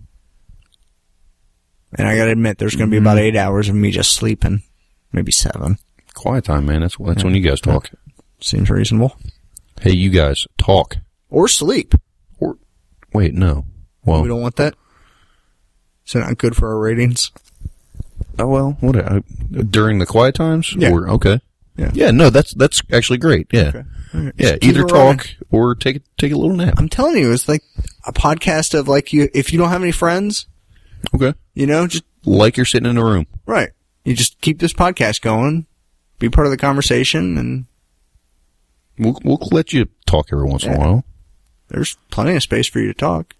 And I got to admit, there's going to be about eight hours of me just sleeping, maybe seven. Quiet time, man. That's, that's Yeah. when you guys talk. Seems reasonable. Hey, you guys, talk. Or sleep. Or Wait, no. Well, We don't want that. Is it not good for our ratings? oh, well, what, uh, during the quiet times? Yeah. Or, okay. Yeah. Yeah, no, that's that's actually great. Yeah. Okay. All right. Yeah, Just keep either it rolling. talk or take a, take a little nap. I'm telling you, it's like a podcast of like you. If you don't have any friends, Okay. you know, just Like you're sitting in a room. right. You just keep this podcast going, be part of the conversation, and We'll, we'll let you talk every once in a Yeah. while. there's plenty of space for you to talk.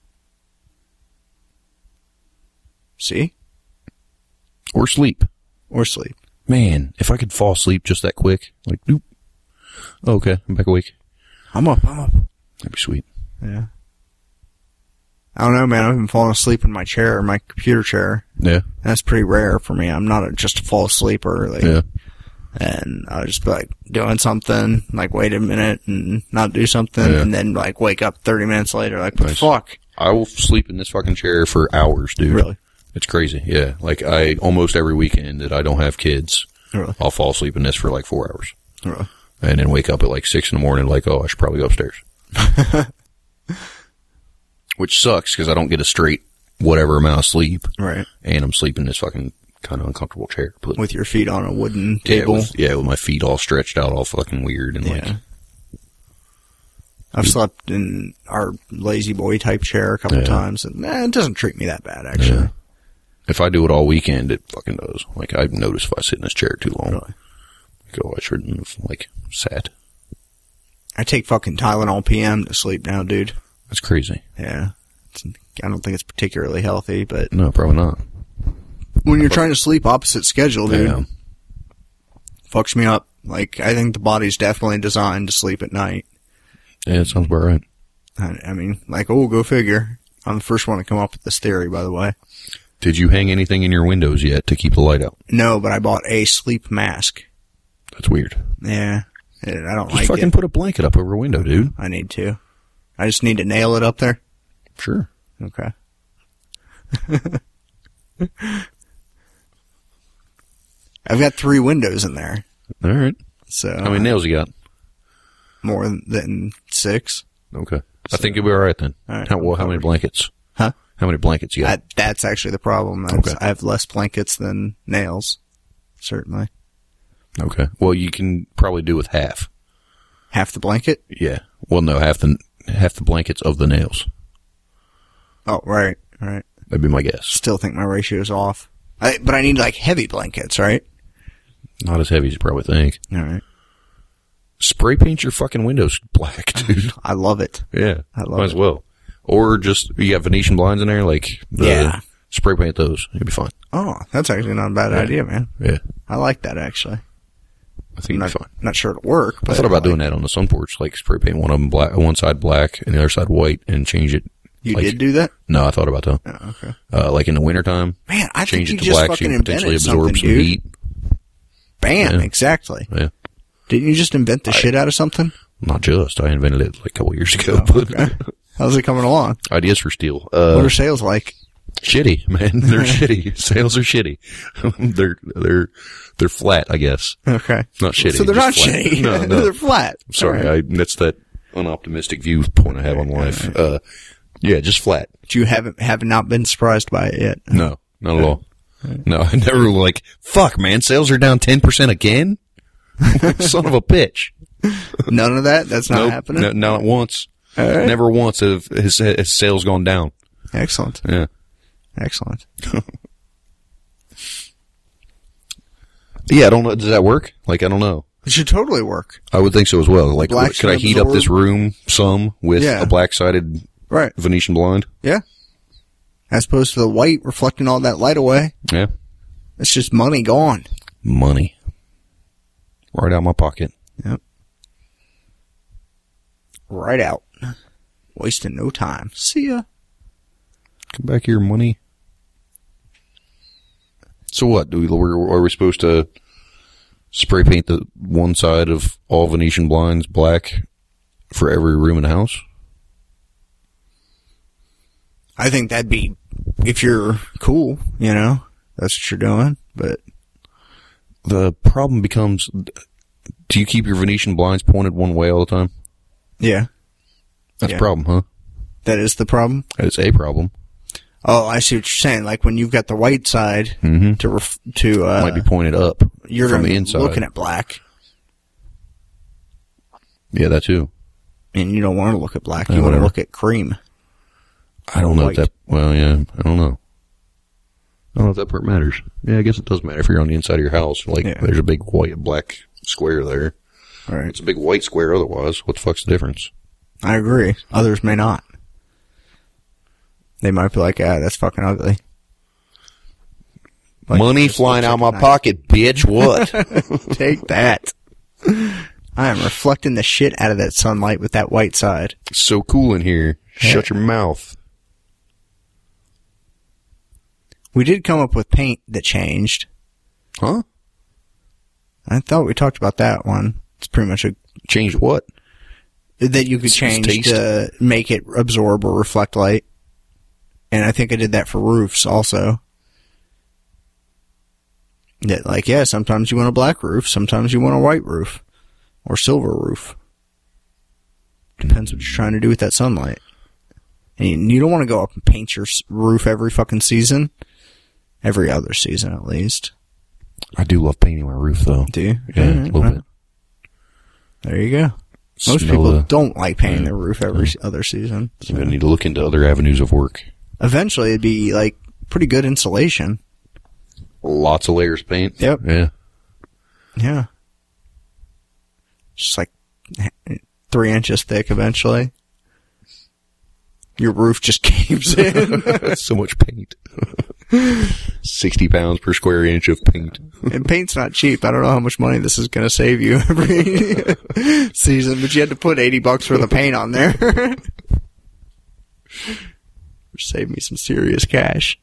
See? Or sleep. Or sleep. Man, if I could fall asleep just that quick, like, nope. Okay, I'm back awake. I'm up, I'm up. That'd be sweet. Yeah. I don't know, man. I've been falling asleep in my chair, my computer chair. Yeah. That's pretty rare for me. I'm not a, just a fall asleeper. Like, Yeah. And I'll just be like doing something, like wait a minute and not do something, Yeah. and then like wake up thirty minutes later, like, what Nice. the fuck? I will sleep in this fucking chair for hours, dude. Really? It's crazy. Yeah. Like, I, almost every weekend that I don't have kids, Really? I'll fall asleep in this for like four hours. Really? And then wake up at like six in the morning, like, oh, I should probably go upstairs. Which sucks because I don't get a straight whatever amount of sleep. Right. And I'm sleeping in this fucking kind of uncomfortable chair. Put, With your feet on a wooden yeah, table. with, yeah, with my feet all stretched out, all fucking weird. And like, Yeah. I've slept in our lazy boy type chair a couple Yeah. times, and eh, it doesn't treat me that bad, actually. yeah. If I do it all weekend, it fucking does. Like, I notice if I sit in this chair too long. Really? Like, oh, I shouldn't have, like, sat. I take fucking Tylenol P M to sleep now, dude. That's crazy. Yeah. It's, I don't think it's particularly healthy, but No, probably not. when you're trying to sleep opposite schedule, dude, Yeah. fucks me up. Like, I think the body's definitely designed to sleep at night. Yeah, it sounds about right. I, I mean, like, oh, go figure. I'm the first one to come up with this theory, by the way. Did you hang anything in your windows yet to keep the light out? No, but I bought a sleep mask. That's weird. Yeah. I don't Just like fucking it. put a blanket up over a window, dude. I need to. I just need to nail it up there. Sure. Okay. I've got three windows in there, All right. so How many nails you got? more than six. Okay. I think you'll be all right then. All right, how, well, I'm how many covered. blankets? Huh? How many blankets you got? I, that's actually the problem. That's- Okay. I have less blankets than nails, certainly. Okay. Well, you can probably do with half. Half the blanket? Yeah. Well, no, half the half the blankets of the nails. Oh, right, right. That'd be my guess. Still think my ratio is off. I, but I need, like, heavy blankets, right? Not as heavy as you probably think. All right. Spray paint your fucking windows black, dude. I love it. Yeah. I love Might as it. well. Or just, you got Venetian blinds in there, like, the, Yeah. spray paint those. You'll be fine. Oh, that's actually not a bad Yeah. idea, man. Yeah. I like that, actually. I think I'm you'll not, be fine. not sure it'll work. I But thought about like, doing that on the sun porch, like spray paint one of them black, one side black and the other side white, and change it. You like, did do that? No, I thought about that. Oh, okay. Uh, like in the wintertime, Man, I change think it you to just black so fucking you can potentially invented absorb something, some dude. heat. Bam, Yeah. exactly. Yeah. Didn't you just invent the shit out of something? Not just. I invented it like a couple years ago, Oh, but okay. How's it coming along? ideas for steel. Uh, What are sales like? shitty, man. They're shitty. Sales are shitty. they're, they're, they're flat, I guess. Okay. Not shitty. So they're not just flat. shitty. No, no. They're flat. Sorry. All right. I, that's that unoptimistic viewpoint I have on life. Uh, yeah, just flat. But you haven't have not been surprised by it yet. No, not at all. No, I never like, fuck, man, sales are down ten percent again? Son of a bitch. None of that. That's not Nope, happening. no, not once. All right. Never once have his, his sales gone down. Excellent. Yeah. Excellent. Yeah, I don't know. Does that work? Like, I don't know. It should totally work. I would think so as well. Like, Black could I should heat up this absorb- room some with Yeah. a black-sided Right. Venetian blind? Yeah. As opposed to the white reflecting all that light away. Yeah. It's just money gone. Money. Right out my pocket. Yep. Right out. Wasting no time. See ya. Come back here, money. So what? Do we, are we supposed to spray paint the one side of all Venetian blinds black for every room in the house? I think that'd be, if you're cool, you know, that's what you're doing, but. The problem becomes, do you keep your Venetian blinds pointed one way all the time? Yeah. That's Yeah. a problem, huh? That is the problem? It's a problem. Oh, I see what you're saying. Like when you've got the white side Mm-hmm. to, ref- to, uh. Might be pointed up you're from gonna the be inside. looking at black. Yeah, that too. And you don't want to look at black. Yeah, You want to whatever. look at cream. I don't know White. if that, well, yeah, I don't know. I don't know if that part matters. Yeah, I guess it does matter if you're on the inside of your house. Like, Yeah. there's a big white, black square there. All right. It's a big white square otherwise. What the fuck's the difference? I agree. Others may not. They might be like, ah, that's fucking ugly. Like, Money just flying looks out my like a pocket, bitch. What? knife. Take that. I am reflecting the shit out of that sunlight with that white side. It's so cool in here. Yeah. Shut your mouth. We did come up with paint that changed. Huh? I thought we talked about that one. It's pretty much a Change what? that you could It's- it's change taste. to make it absorb or reflect light. And I think I did that for roofs also. That like, yeah, sometimes you want a black roof, sometimes you want a white roof. Or silver roof. Depends what you're trying to do with that sunlight. And you, you don't want to go up and paint your s- roof every fucking season. Every other season, at least. I do love painting my roof, though. Do you? Yeah, All a right, little well, bit. There you go. Most Smell people the- don't like painting yeah. their roof every s other season. I'm gonna need to look into other avenues of work. Eventually, it'd be like pretty good insulation. Lots of layers of paint. Yep. Yeah. Yeah. Just like three inches thick eventually. Your roof just caves in. That's so much paint. Sixty pounds per square inch of paint. And paint's not cheap. I don't know how much money this is going to save you every season, but you had to put eighty bucks for the paint on there. Save me some serious cash.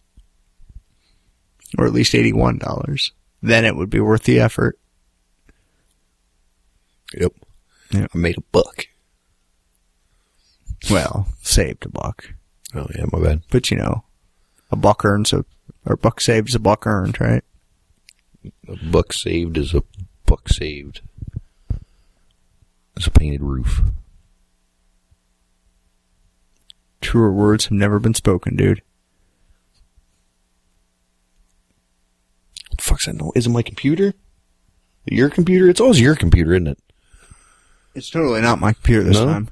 Or at least eighty-one dollars. Then it would be worth the effort. Yep. Yep. I made a buck. Well, saved a buck. Oh yeah, my bad. But you know, a buck earns a, or a buck saved is a buck earned, right? A buck saved is a buck saved. It's a painted roof. Truer words have never been spoken, dude. What the fuck's that? No, is it my computer? Your computer? It's always your computer, isn't it? It's totally not my computer this No? time.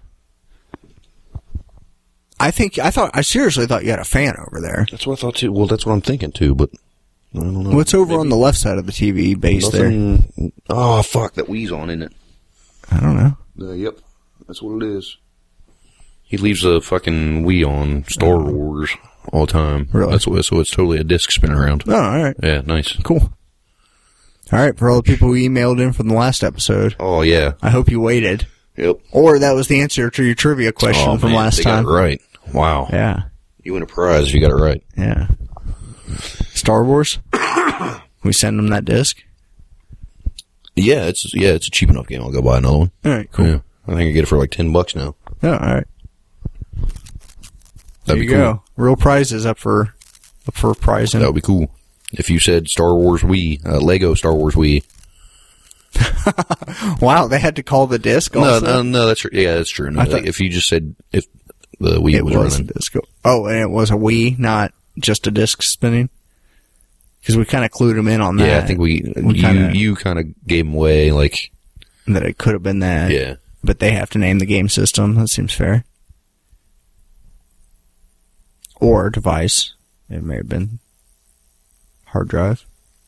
I think, I thought, I seriously thought you had a fan over there. That's what I thought too. Well, that's what I'm thinking too, but I don't know. What's over Maybe. on the left side of the T V base there? Nothing. Oh fuck, that Wii's on, isn't it? I don't know. Uh, yep, that's what it is. He leaves the fucking Wii on Star Wars all the time. Really? That's what. So it's totally a disc spinning around. Oh, alright. Yeah, nice. Cool. Alright, for all the people who emailed in from the last episode, Oh yeah. I hope you waited. Yep. Or that was the answer to your trivia question Oh, from man, last they time. got it right. Wow. Yeah. You win a prize if you got it right. Yeah. Star Wars? We send them that disc? Yeah, it's yeah, it's a cheap enough game. I'll go buy another one. Alright, cool. Yeah, I think I get it for like ten bucks now. Oh, alright. There That'd you be cool. go. Real prizes up for up for prizing. That would be cool. If you said Star Wars Wii, uh, Lego Star Wars Wii. Wow, they had to call the disc No, also? no, no, that's true. Yeah, that's true. No, I thought- if you just said if the Wii It was, was a running. disc. Oh, and it was a Wii, not just a disc spinning? Because we kind of clued them in on that. Yeah, I think we, We you kinda- you kind of gave them away. Like, That it could have been that. yeah, but they have to name the game system. That seems fair. Or device. It may have been hard drive.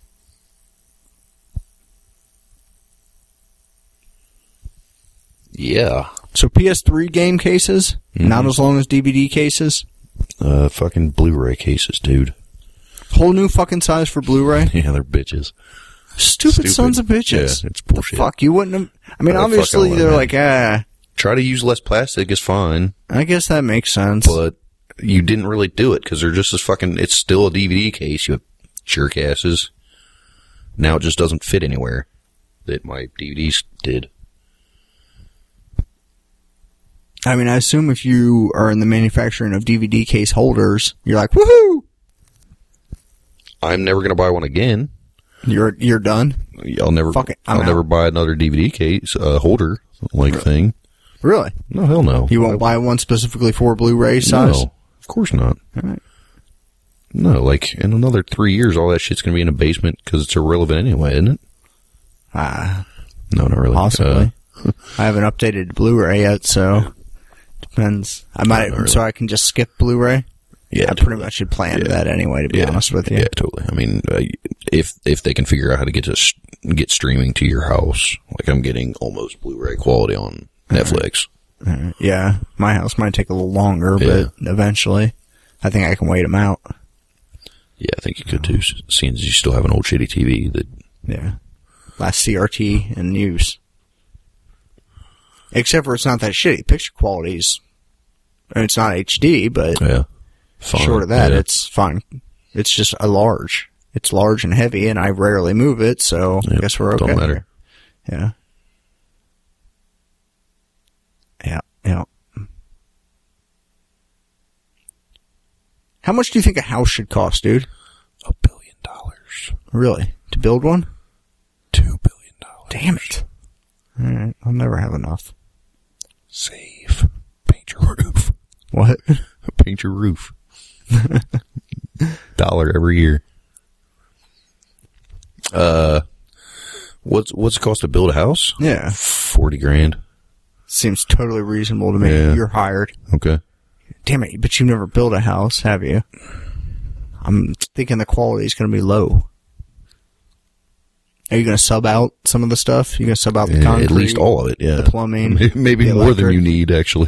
Yeah. So P S three game cases, mm-hmm. not as long as D V D cases. Uh, fucking Blu-ray cases, dude. Whole new fucking size for Blu-ray. Yeah, they're bitches. Stupid, Stupid sons of bitches. Yeah, it's bullshit. The fuck, you wouldn't have... I mean, But obviously, fucking they're love like, ah... Try to use less plastic is fine, I guess that makes sense. but you didn't really do it because they're just as fucking... It's still a D V D case. You have jerk asses. Now it just doesn't fit anywhere that my D V Ds did. I mean, I assume if you are in the manufacturing of D V D case holders, you're like, woohoo! I'm never going to buy one again. You're you're done? I'll never Fuck it, I'm I'll out. never buy another D V D case, uh, holder like thing. Really? No, hell no. You won't buy one specifically for Blu-ray size? No, of course not. All right. No, like, in another three years, all that shit's going to be in a basement because it's irrelevant anyway, isn't it? Ah, No, not really. possibly. Uh, I haven't updated Blu-ray yet, so depends. I might, not really. so I can just skip Blu-ray. yeah, I totally. pretty much had planned Yeah. that anyway, to be yeah. honest with you. Yeah, totally. I mean, uh, if if they can figure out how to get to s- get streaming to your house, like I'm getting almost Blu-ray quality on Netflix. Uh, yeah, my house might take a little longer, Yeah. but eventually, I think I can wait them out. Yeah, I think you could too, s- seeing as you still have an old shitty T V that... Yeah. Last C R T in use. Except for it's not that shitty. Picture quality's, it's not H D, but Yeah. Fine. short of that, Yeah. it's fine. It's just a large. It's large and heavy, and I rarely move it, so I Yep, guess we're okay. don't matter. Yeah. Yeah, yeah. How much do you think a house should cost, dude? A billion dollars. Really? To build one? Two billion dollars. Damn it. Alright, I'll never have enough. Save. Paint your roof. What? Paint your roof. Dollar every year. Uh, what's what's it cost to build a house? Yeah. Forty grand. Seems totally reasonable to me. Yeah. You're hired. Okay. Damn it, but you've never built a house, have you? I'm thinking the quality's going to be low. Are you going to sub out some of the stuff? You going to sub out the Yeah, concrete? at least all of it. Yeah. The plumbing? Maybe the more than electric? you need, actually.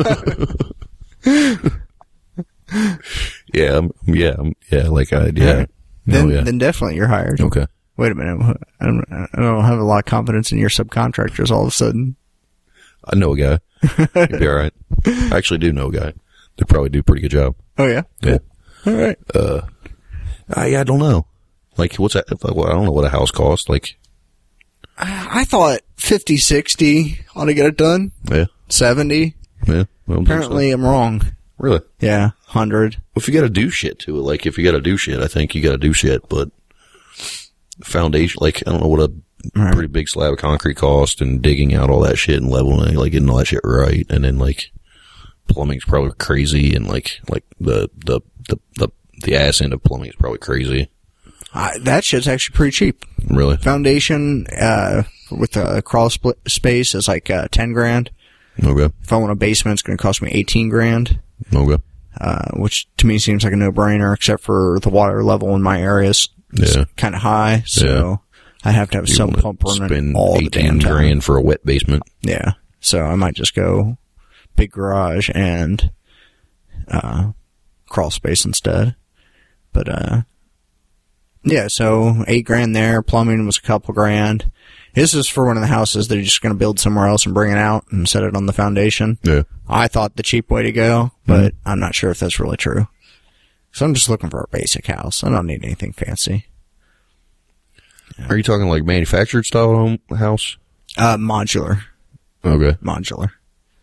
yeah. um, Yeah. um, Yeah. Like I. Yeah. Alright. Then, Oh, yeah. then definitely you're hired. Okay. Wait a minute. I don't, I don't have a lot of confidence in your subcontractors all of a sudden. I know a guy. He'd be all right. I actually do know a guy. They probably do a pretty good job. Oh, yeah? Yeah. All right. Uh, I, I don't know. Like, what's that? Well, I don't know what a house costs. Like, I thought fifty, sixty ought to get it done. yeah. seventy. Yeah. Well, Apparently I'm wrong. really? Yeah. one hundred. Well, if you got to do shit to it, like if you got to do shit, I think you got to do shit. But foundation, like I don't know what a Right. pretty big slab of concrete cost, and digging out all that shit and leveling, like getting all that shit right, and then like plumbing's probably crazy, and like like the the the the, the ass end of plumbing is probably crazy. Uh, that shit's actually pretty cheap. Really? Foundation uh, with a crawl split space is like uh, ten grand. Okay. If I want a basement, it's going to cost me eighteen grand, Okay. uh, which to me seems like a no-brainer, except for the water level in my area is Yeah. kind of high, so Yeah. I have to have You some wanna pump running spend all the eighteen damn time. grand for a wet basement. Yeah, so I might just go big garage and uh, crawl space instead. But uh, yeah, so eight grand there. Plumbing was a couple grand. This is for one of the houses they're just going to build somewhere else and bring it out and set it on the foundation. Yeah. I thought the cheap way to go, but I'm not sure if that's really true. So I'm just looking for a basic house. I don't need anything fancy. Are you talking like manufactured style home house? Uh, modular. Okay. Modular.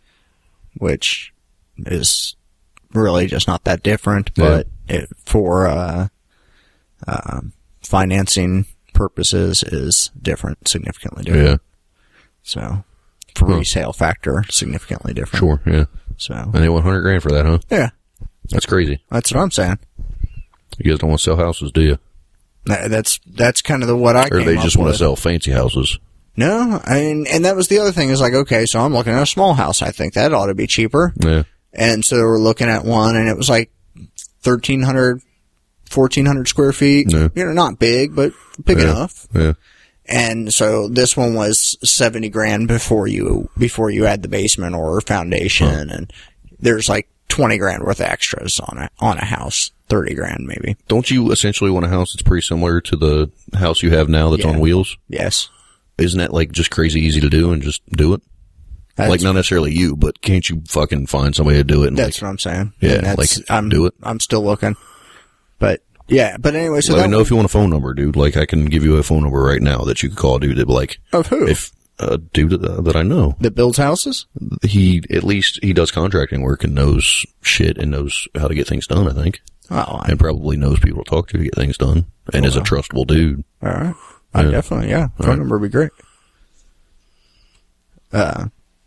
Which is really just not that different, Yeah. but it, for uh, uh, financing purposes is different, significantly different. Yeah. So, for Huh. resale factor, significantly different. Sure. Yeah. So, And they want hundred grand for that, huh? yeah, That's crazy. that's what I'm saying. You guys don't want to sell houses, do you? That- That's that's kind of the what I Or came they up just want with. to sell fancy houses? No, I mean, and that was the other thing is like, okay, so I'm looking at a small house. I think that ought to be cheaper. Yeah. And so we're looking at one and it was like thirteen hundred, fourteen hundred square feet. Yeah. You know, not big, but big Yeah. enough. Yeah. And so this one was seventy grand before you, before you add the basement or foundation. Huh. And there's like twenty grand worth of extras on a, on a house. thirty grand maybe. Don't you essentially want a house that's pretty similar to the house you have now that's Yeah. on wheels? Yes. Isn't that like just crazy easy to do and just do it? That's, like not necessarily you, but can't you fucking find somebody to do it? And that's like, what I'm saying. Yeah, And that's, like, I'm, do it. I'm still looking. But yeah, but anyway, so let that me know was, if you want a phone number, dude. Like I can give you a phone number right now that you could call, dude. That like of who? if a uh, dude uh, that I know that builds houses? he at least he does contracting work and knows shit and knows how to get things done. I think. Oh, I, And probably knows people to talk to to get things done, and Oh, is a wow. trustable dude. all right. I Yeah. definitely, yeah. Phone right. number would be great. Uh,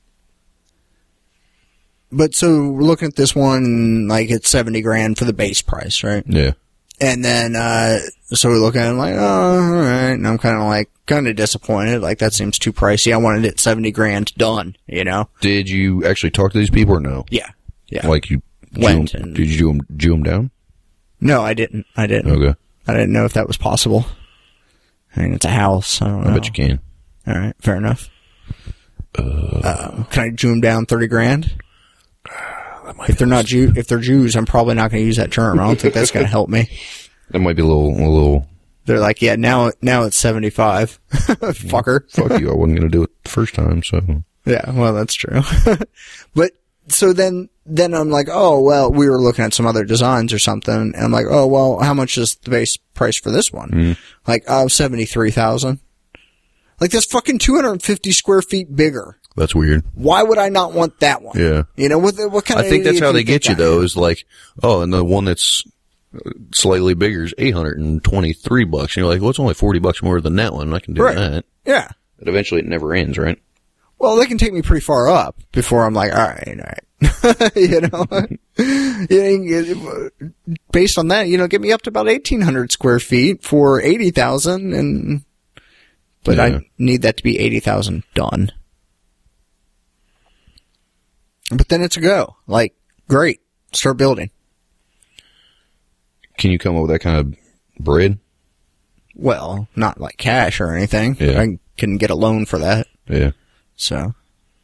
but so we're looking at this one, like it's seventy grand for the base price, right? Yeah. And then, uh, so we're looking at it like, oh, all right. And I'm kind of like, kind of disappointed. Like that seems too pricey. I wanted it seventy grand done, you know? Did you actually talk to these people or no? Yeah. Yeah. Like you Went Jew 'em- and- did you Jew them, Jew 'em down? No, I didn't. I didn't. Okay. I didn't know if that was possible. I mean, it's a house. I don't know. I bet you can. All right. Fair enough. Uh, can I Jew them down thirty grand? If they're not Jew, if they're Jews, I'm probably not going to use that term. I don't think that's going to help me. That might be a little, a little. They're like, yeah, now, now it's seventy-five. Fucker. Fuck you! I wasn't going to do it the first time, so. Yeah, well, that's true. But, so then, then I'm like, oh, well, we were looking at some other designs or something, and I'm like, oh, well, how much is the base price for this one? Mm. Like, oh, seventy-three thousand. Like, that's fucking two hundred fifty square feet bigger. That's weird. Why would I not want that one? Yeah. You know, what, what kind of I think that's idiot how do they get you think I though. am? Is like, oh, and the one that's slightly bigger is eight hundred and twenty-three bucks. And you're like, well, it's only forty bucks more than that one. I can do Right. that. Yeah. But eventually, it never ends, right? Well, they can take me pretty far up before I'm like, all right, all right. you know, You know, based on that, you know, get me up to about eighteen hundred square feet for eighty thousand, and but Yeah. I need that to be eighty thousand done. But then it's a go. Like, great, start building. Can you come up with that kind of bread? Well, not like cash or anything. Yeah. I can get a loan for that. Yeah. So,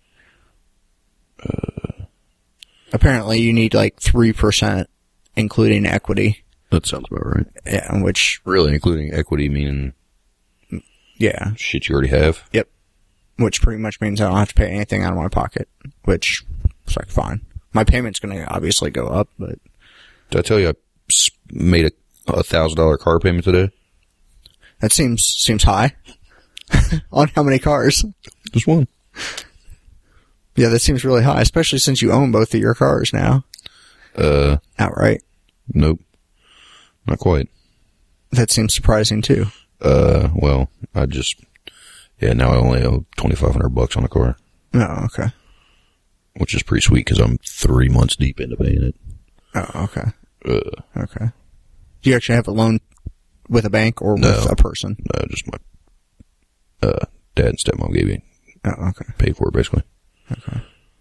uh, apparently you need like three percent, including equity. That sounds about right. Yeah, which, Really, including equity, meaning yeah, shit you already have. yep. Which pretty much means I don't have to pay anything out of my pocket, which is like fine. My payment's going to obviously go up, but Did I tell you I s- made a a thousand dollar car payment today? that seems, seems high. On how many cars? Just one. Yeah, that seems really high, especially since you own both of your cars now. Uh, Outright. nope. Not quite. That seems surprising too. Uh, well, I just, yeah, now I only owe twenty-five hundred bucks on a car, Oh, okay. which is pretty sweet because I'm three months deep into paying it. Oh, okay. Uh, Okay. Do you actually have a loan with a bank or with No. a person? no, just my, uh, dad and stepmom gave me, Oh, okay. paid for it basically. Okay.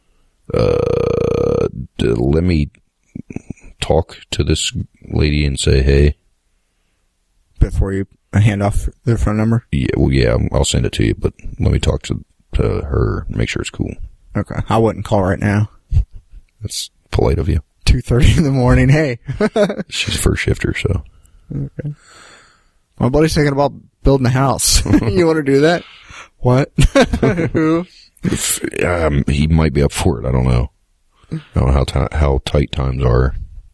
Uh, d- let me talk to this lady and say, hey, Before you hand off their phone number? yeah, well, yeah, I'll send it to you, but let me talk to, to her and make sure it's cool. Okay. I wouldn't call right now. That's polite of you. two thirty in the morning. Hey. She's a first shifter, so. Okay. My buddy's thinking about building a house. You want to do that? What? Who? If, um, he might be up for it. I don't know. I don't know how ti- how tight times are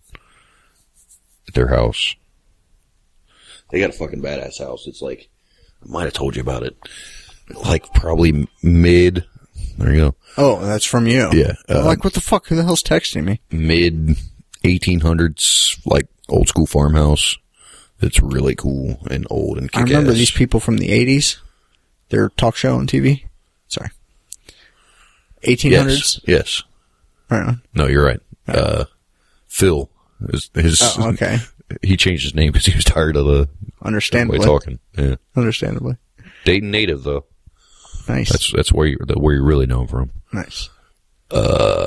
at their house. They got a fucking badass house. It's like, I might have told you about it. Like probably mid, there you go. Oh, that's from you. Yeah. I'm Uh, like, what the fuck? Who the hell's texting me? mid eighteen hundreds, like old school farmhouse. It's really cool and old and kick-ass. I remember these people from the eighties. Their talk show on T V. Sorry. eighteen hundreds? Yes. Yes. Right on. No, you're right. Uh, Phil. His, his, Oh, okay. He changed his name because he was tired of the Understandably. way talking. Yeah. Understandably. Dayton native, though. Nice. That's that's where you the, where you really know him from. Nice. Uh,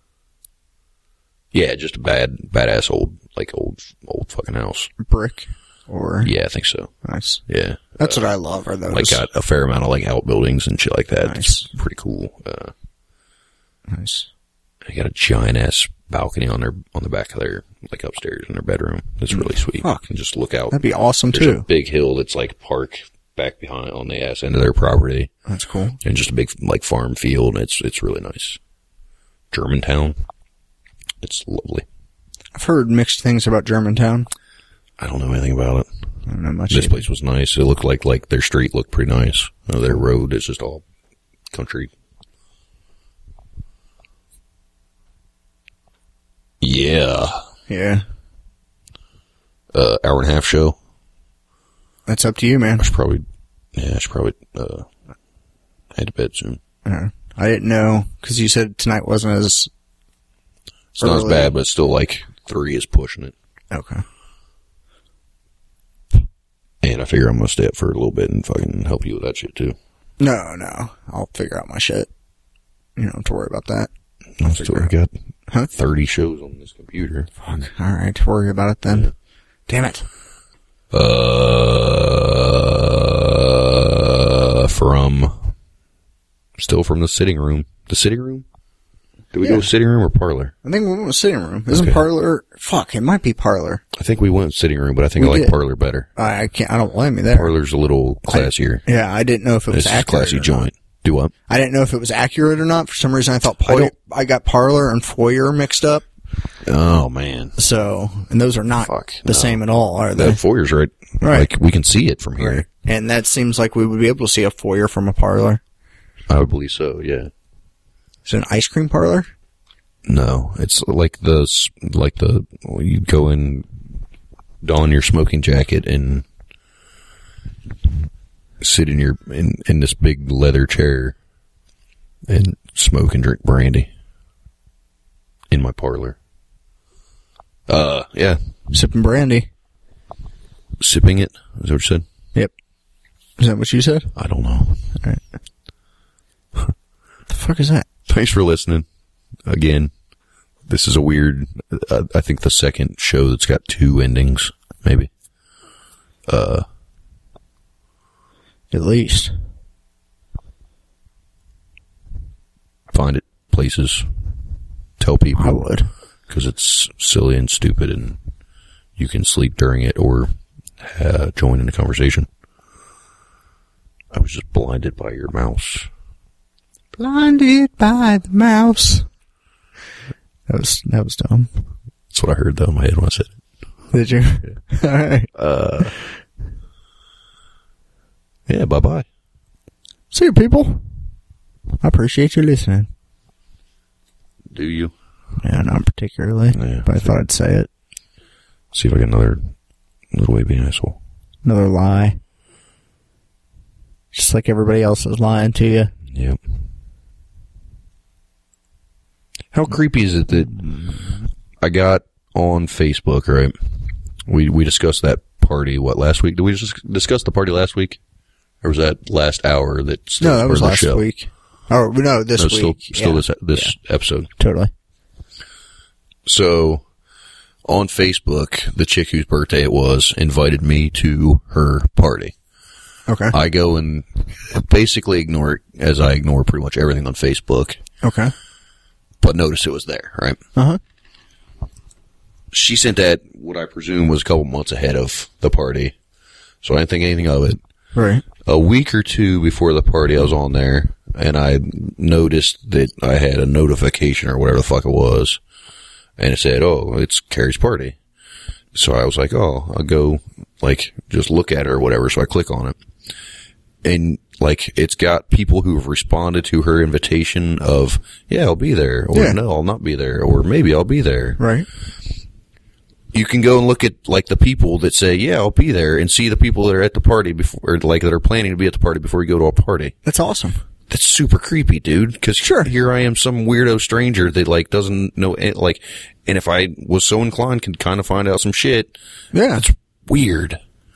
yeah, just a bad badass old like old old fucking house. Brick or Yeah, I think so. nice. Yeah, That's what I love. Are those like got a fair amount of like outbuildings and shit like that. Nice. It's pretty cool. Uh, nice? they got a giant ass balcony on their on the back of their like upstairs in their bedroom. That's really sweet. Fuck. And just look out. That'd be awesome There's too. a big hill that's like park back behind on the ass end of their property, That's cool. and just a big like farm field. And it's it's really nice. Germantown. It's lovely. I've heard mixed things about Germantown. I don't know anything about it. I don't know much. This either. place was nice. It looked like like their street looked pretty nice. Uh, their road is just all country. Yeah. Yeah. Uh, hour and a half show. That's up to you, man. I should probably, yeah, I should probably, uh, head to bed soon. Uh, I didn't know because you said tonight wasn't as. It's not as early. bad, but it's still like three is pushing it. Okay. And I figure I'm gonna stay up for a little bit and fucking help you with that shit too. No, no. I'll figure out my shit. You don't have to worry about that. I've still got Huh? thirty shows on this computer. Fuck. All right. Worry about it then. Yeah. Damn it. Uh, from still from the sitting room. The sitting room? Do we Yeah. go sitting room or parlor? I think we went with sitting room. Isn't Okay. parlor? Fuck. It might be parlor. I think we went sitting room, but I think We I like did. parlor better. I, I can't. I don't blame you there. Parlor's a little classier. Yeah. I didn't know if it was It's just a accurate. classy or joint. not. Do what? I didn't know if it was accurate or not. For some reason, I thought I poi- don't- I got parlor and foyer mixed up. Oh man, So, and those are not Fuck, the no. same at all, are they? that foyer's right. Right. Like we can see it from here. Right. And that seems like we would be able to see a foyer from a parlor. I would believe so. Yeah. Is it an ice cream parlor? No, it's like the s- like the well, you go in, don your smoking jacket and sit in your in in this big leather chair and smoke and drink brandy in my parlor. Uh, yeah, Sipping brandy. sipping it. Is that what you said? Yep. Is that what you said? I don't know. What the fuck is that? Thanks for listening. Again, this is a weird. Uh, I think the second show that's got two endings, maybe. Uh, At least. find it places. Tell people. I would. Because it's silly and stupid, and you can sleep during it or uh, join in the conversation. I was just blinded by your mouse. Blinded by the mouse. That was that was dumb. That's what I heard though in my head when I said it. Did you? All right. Uh, yeah. Bye bye. See you, people. I appreciate you listening. Do you? Yeah, not particularly, Yeah. but I thought I'd say it. See if I get another little way to be an asshole. Another lie. Just like everybody else is lying to you. Yep. How creepy is it that I got on Facebook, right? We we discussed that party, what, last week? Did we just discuss the party last week? Or was that last hour that's No, that was part of the last show? week. Oh, no, this No, still, week. still Yeah. this this episode. Totally. So, on Facebook, the chick whose birthday it was invited me to her party. Okay. I go and basically ignore it, as I ignore pretty much everything on Facebook, Okay. but notice it was there, right? Uh-huh. She sent that, what I presume was a couple months ahead of the party, so I didn't think anything of it. Right. A week or two before the party, I was on there, and I noticed that I had a notification or whatever the fuck it was, and it said, oh, it's Carrie's party. So I was like, oh, I'll go, like, just look at her or whatever, so I click on it. And, like, it's got people who have responded to her invitation of, yeah, I'll be there, or Yeah. no, I'll not be there, or maybe I'll be there. Right. You can go and look at, like, the people that say, yeah, I'll be there, and see the people that are at the party before, or, like, that are planning to be at the party before you go to a party. That's awesome. That's super creepy, dude. Because Sure. here I am, some weirdo stranger that, like, doesn't know, it, like, and if I was so inclined, could kind of find out some shit. Yeah. That's weird.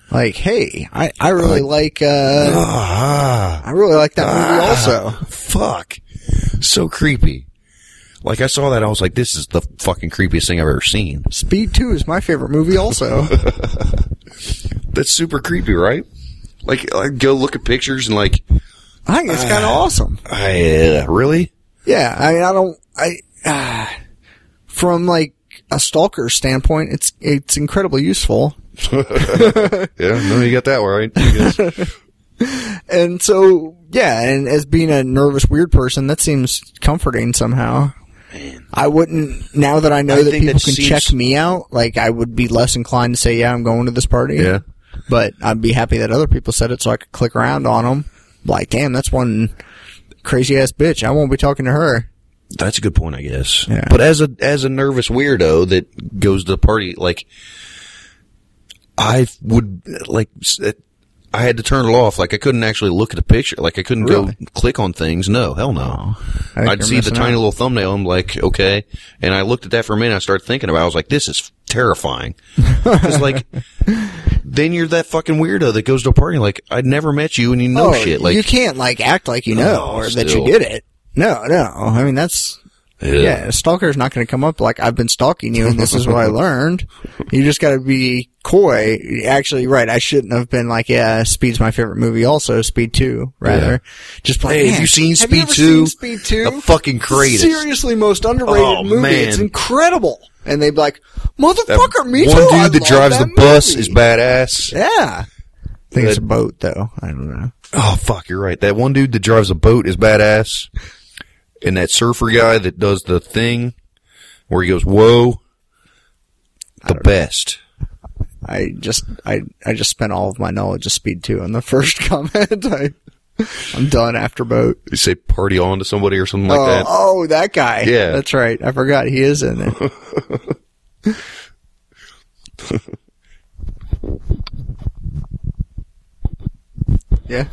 Like, hey, I, I really like, uh, Ah, I really like that movie also. fuck. So creepy. Like, I saw that, I was like, this is the fucking creepiest thing I've ever seen. Speed two is my favorite movie also. That's super creepy, right? Like, like go look at pictures and like, I think it's kind of awesome. I, uh, really? Yeah, I mean, I don't, I, uh, from like a stalker standpoint, it's, it's incredibly useful. Yeah, no, you got that right. I guess. And so, yeah, and as being a nervous, weird person, that seems comforting somehow. Man. I wouldn't, now that I know I that think people that can seems- check me out, like, I would be less inclined to say, yeah, I'm going to this party. Yeah. But I'd be happy that other people said it so I could click around on them. Like, damn, that's one crazy ass bitch. I won't be talking to her. That's a good point, I guess. Yeah. But as a as a nervous weirdo that goes to the party, like I would like s- I had to turn it off. Like I couldn't actually look at a picture. Like I couldn't Really? go click on things. No, hell no. I think I'd you're see the missing tiny out. little thumbnail. I'm like, okay. And I looked at that for a minute. I started thinking about it. I was like, this is terrifying. Because like, then you're that fucking weirdo that goes to a party. Like, I'd never met you and you know Oh, shit. Like, you can't, like, act like you know Oh, or that still. you did it. No, no. I mean, that's, yeah. yeah, a stalker's not going to come up like, I've been stalking you and this is what I learned. You just got to be coy. Actually, right, I shouldn't have been like, yeah, Speed's my favorite movie also, Speed two, rather. Yeah. Just like, Hey, have man, you seen have Speed you ever two? seen Speed two? The fucking greatest. Seriously, most underrated Oh, movie. man. It's incredible. And they'd be like, That motherfucker, me one too. dude I that love drives that the bus movie." is badass. Yeah. I think it's That- a boat, though. I don't know. Oh, fuck, you're right. That one dude that drives a boat is badass. And that surfer guy that does the thing where he goes, whoa, the best. I just, I, I just spent all of my knowledge of Speed two on the first comment. I, I'm done after boat. You say party on to somebody or something like oh, that. oh, that guy. Yeah. That's right. I forgot he is in it. Yeah.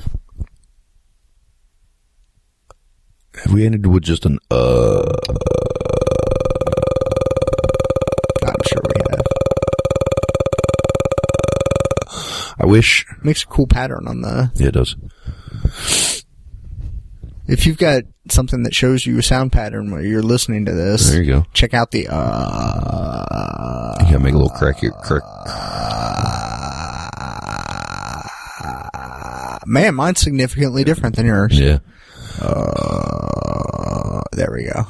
Have we ended with just an, uh, I'm sure we have. I wish. Makes a cool pattern on the, Yeah, it does. if you've got something that shows you a sound pattern where you're listening to this, There you go. check out the, uh, You gotta make a little crack here. Crack. uh, man, mine's significantly different than yours. Yeah. Uh, there we go.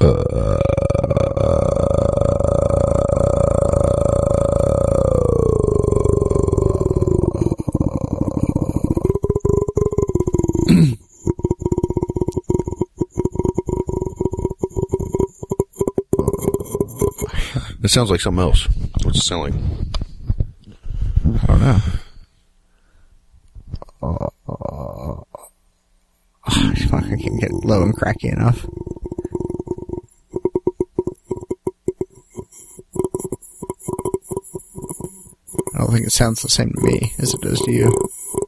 It sounds like something else. What's it sound like? I don't know. Oh, fuck, I can't get low and cracky enough. I don't think it sounds the same to me as it does to you.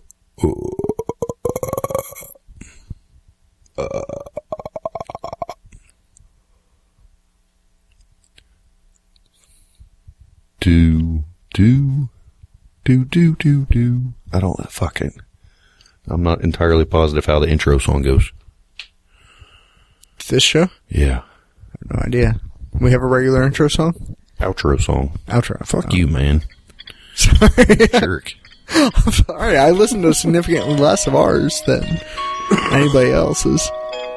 Do, do, do, do, do, do. I don't, fuck it. I'm not entirely positive how the intro song goes. This show? Yeah. I have no idea. We have a regular intro song? Outro song. Outro. Fuck Oh. you, man. Sorry. Jerk. I'm sorry. I listen to significantly less of ours than anybody else's.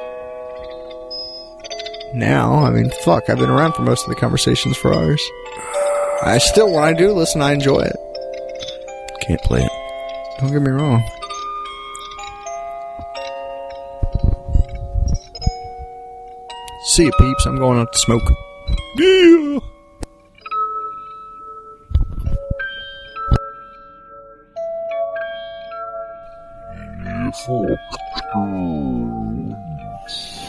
Now, I mean, fuck, I've been around for most of the conversations for ours. I still, when I do listen, I enjoy it. Can't play it. Don't get me wrong. See you, peeps. I'm going out to smoke. Yeah. Fuck.